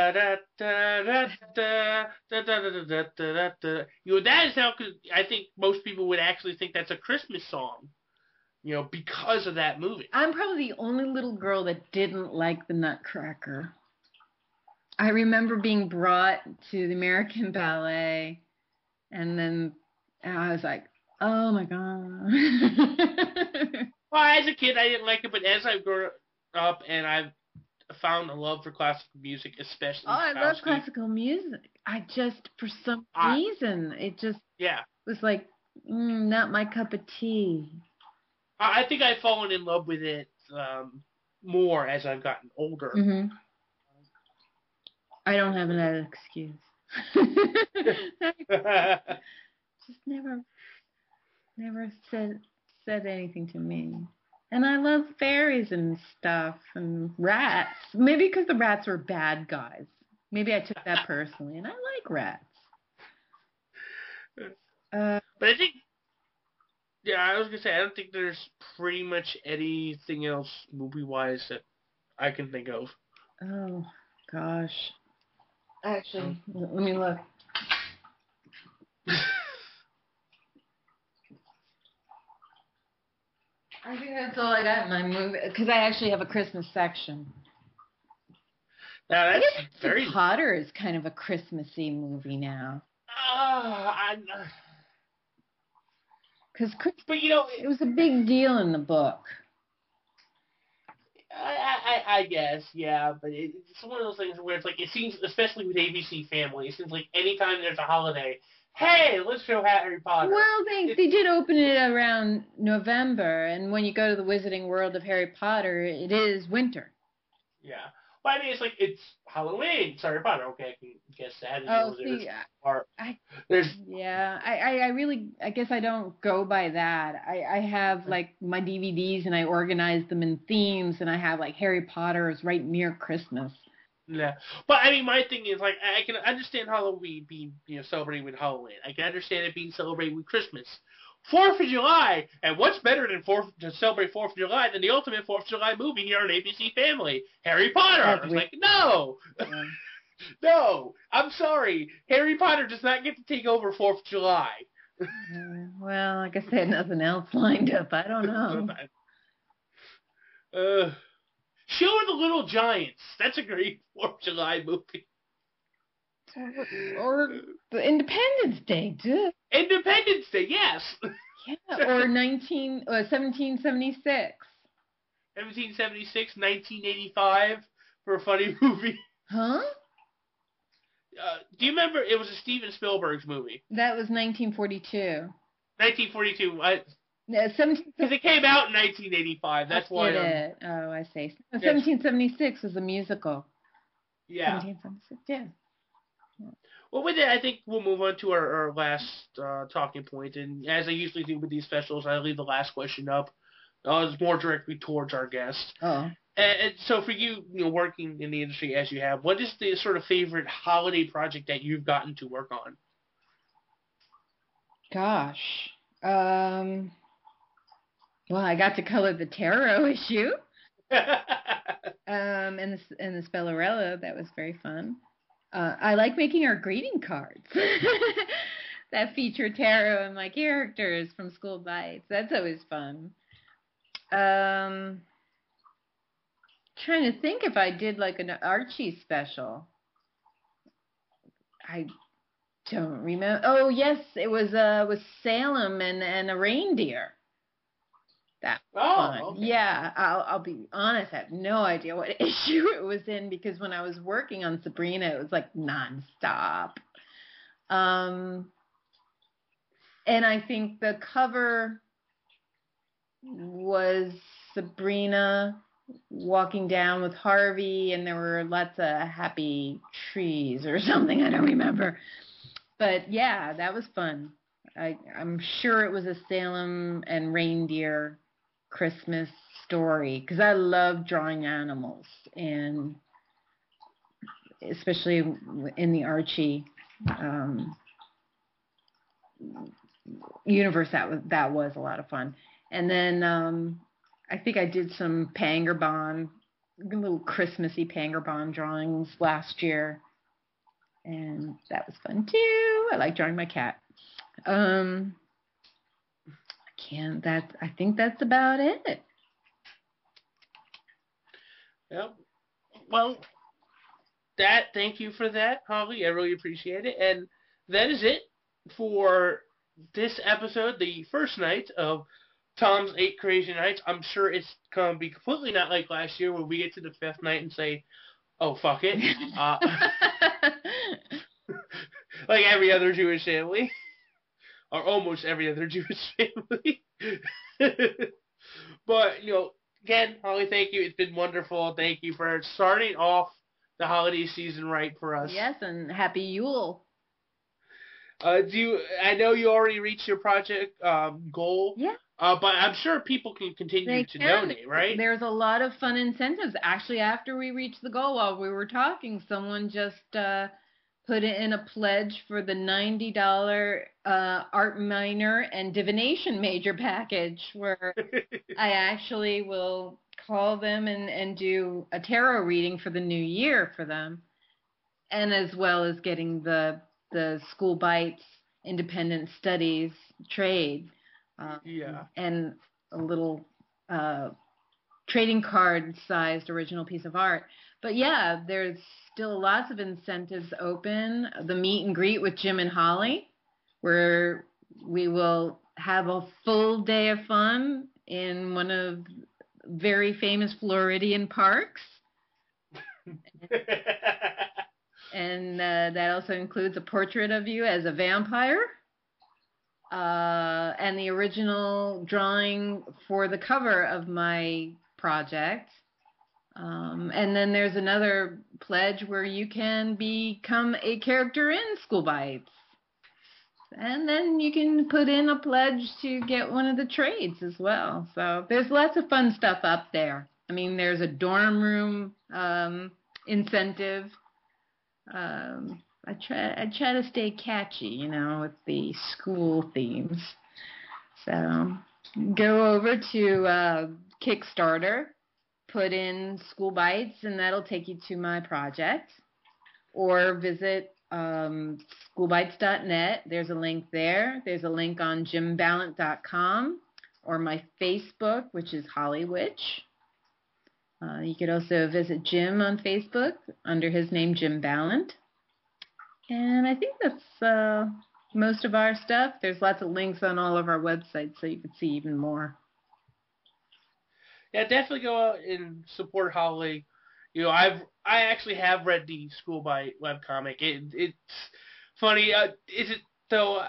that is how I think most people would actually think that's a Christmas song. Because of that movie. I'm probably the only little girl that didn't like the Nutcracker. I remember being brought to the American Ballet, and I was like, oh my God. Well, as a kid, I didn't like it, but as I've grown up and I've found a love for classical music, especially I love classical music. I just, for some reason, it just was like, not my cup of tea. I think I've fallen in love with it more as I've gotten older. Mm-hmm. I don't have that excuse. Just never said anything to me. And I love fairies and stuff and rats. Maybe because the rats were bad guys. Maybe I took that personally, and I like rats. But I think, I was gonna say I don't think there's pretty much anything else movie-wise that I can think of. Oh gosh. Actually, let me look. I think that's all I got in my movie, because I actually have a Christmas section. Now, that's Harry Potter is kind of a Christmassy movie now. Because but it was a big deal in the book. I guess, yeah, but it's one of those things where it's like, it seems, especially with ABC Family, it seems like anytime there's a holiday, hey, let's show Harry Potter. Well, they did open it around November, and when you go to the Wizarding World of Harry Potter, it is winter. Yeah. Well, I mean, it's like, it's Halloween, it's Harry Potter. Okay, I can guess that. I guess I don't go by that. I have, like, my DVDs, and I organize them in themes, and I have, like, Harry Potter is right near Christmas. Yeah. But, I mean, my thing is, like, I can understand Halloween being, celebrated with Halloween. I can understand it being celebrated with Christmas. 4th of July, and what's better than to celebrate 4th of July than the ultimate 4th of July movie here on ABC Family, Harry Potter? I was like, no! Yeah. No! I'm sorry. Harry Potter does not get to take over 4th of July. Well, I guess they had nothing else lined up. I don't know. Show the Little Giants. That's a great 4th of July movie. Or the Independence Day, too. Independence Day, yes. Yeah, or 1776. 1776, 1985 for a funny movie. Huh? Do you remember? It was a Steven Spielberg's movie. That was 1942. 1942. Because it came out in 1985. That's why. Oh, I see. 1776 was a musical. Yeah. 1776. Yeah. Well, with it, I think we'll move on to our last talking point. And as I usually do with these specials, I leave the last question up. It's more directly towards our guest. Oh. And so for you, working in the industry as you have, what is the sort of favorite holiday project that you've gotten to work on? Gosh. Well, I got to color the tarot issue. And the Spellarella. That was very fun. I like making our greeting cards that feature tarot and my characters from School Bites. That's always fun. Trying to think if I did like an Archie special. I don't remember. Oh yes, it was with Salem and a reindeer. That was fun. Okay. Yeah, I'll be honest, I have no idea what issue it was in, because when I was working on Sabrina, it was like nonstop. And I think the cover was Sabrina walking down with Harvey, and there were lots of happy trees or something. I don't remember. But yeah, that was fun. I'm sure it was a Salem and reindeer Christmas story, because I love drawing animals, and especially in the Archie universe. That was a lot of fun. And then I think I did some Pangerbond, little Christmassy Pangerbond drawings last year, and that was fun too. I like drawing my cat. I think that's about it. Yep. Well, thank you for that, Holly. I really appreciate it. And that is it for this episode, the first night of Tom's 8 Crazy Nights. I'm sure it's going to be completely not like last year where we get to the 5th night and say, oh, fuck it. Like every other Jewish family. Or almost every other Jewish family. But, again, Holly, thank you. It's been wonderful. Thank you for starting off the holiday season right for us. Yes, and happy Yule. I know you already reached your project goal. Yeah. But I'm sure people can continue to donate, right? There's a lot of fun incentives. Actually, after we reached the goal, while we were talking, someone just put in a pledge for the $90 art minor and divination major package, where I actually will call them and do a tarot reading for the new year for them, and as well as getting the School Bites independent studies trade. And a little trading card sized original piece of art. But yeah, there's still lots of incentives open. The meet and greet with Jim and Holly, where we will have a full day of fun in one of very famous Floridian parks. And that also includes a portrait of you as a vampire. And the original drawing for the cover of my project. And then there's another pledge where you can become a character in School Bites. And then you can put in a pledge to get one of the trades as well. So there's lots of fun stuff up there. I mean, there's a dorm room incentive. I try to stay catchy, with the school themes. So go over to Kickstarter, put in School Bites, and that'll take you to my project. Or visit schoolbites.net. There's a link there. There's a link on jimballant.com or my Facebook, which is Holly Witch. You could also visit Jim on Facebook under his name, Jim Ballant. And I think that's most of our stuff. There's lots of links on all of our websites so you can see even more. Yeah, definitely go out and support Holly. I actually have read the School Bite webcomic. It's funny. Is it though?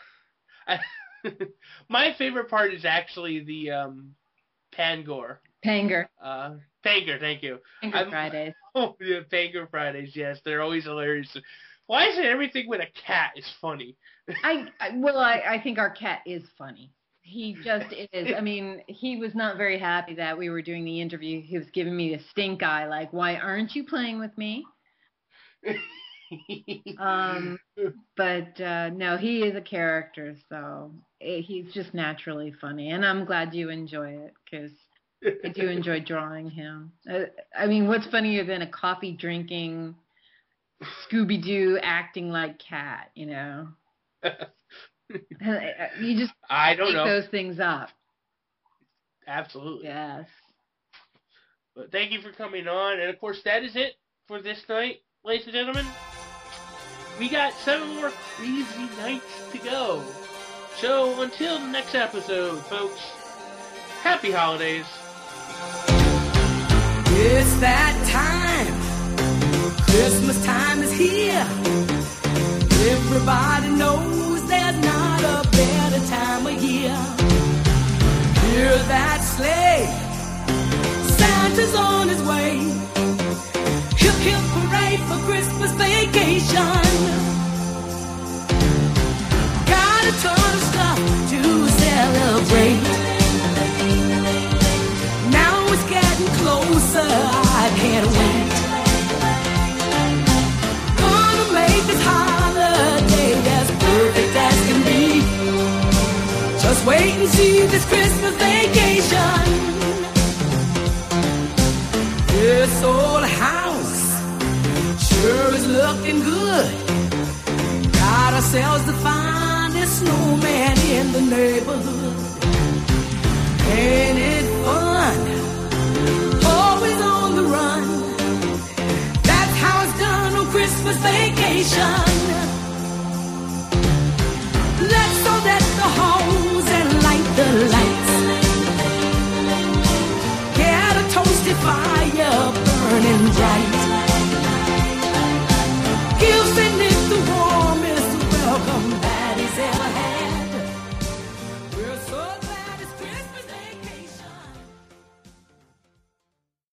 My favorite part is actually the Panger. Panger, thank you. Panger Fridays. Oh, yeah, Panger Fridays. Yes, they're always hilarious. Why is it everything with a cat is funny? I think our cat is funny. He just is. I mean, he was not very happy that we were doing the interview. He was giving me the stink eye, like, why aren't you playing with me? But no, he is a character, so he's just naturally funny. And I'm glad you enjoy it, because I do enjoy drawing him. I mean, what's funnier than a coffee drinking Scooby-Doo acting like cat, You just I don't know. Those things up. Absolutely. Yes. But thank you for coming on. And of course, that is it for this night, ladies and gentlemen. We got 7 more crazy nights to go. So until the next episode, folks, happy holidays. It's that time. Christmas time is here. Everybody knows there's not a better time of year. Hear that sleigh, Santa's on his way. Hip hip parade for Christmas vacation. Got a ton of stuff to celebrate. Now it's getting closer, I can't wait. need this Christmas vacation. This old house sure is looking good. Got ourselves the finest snowman in the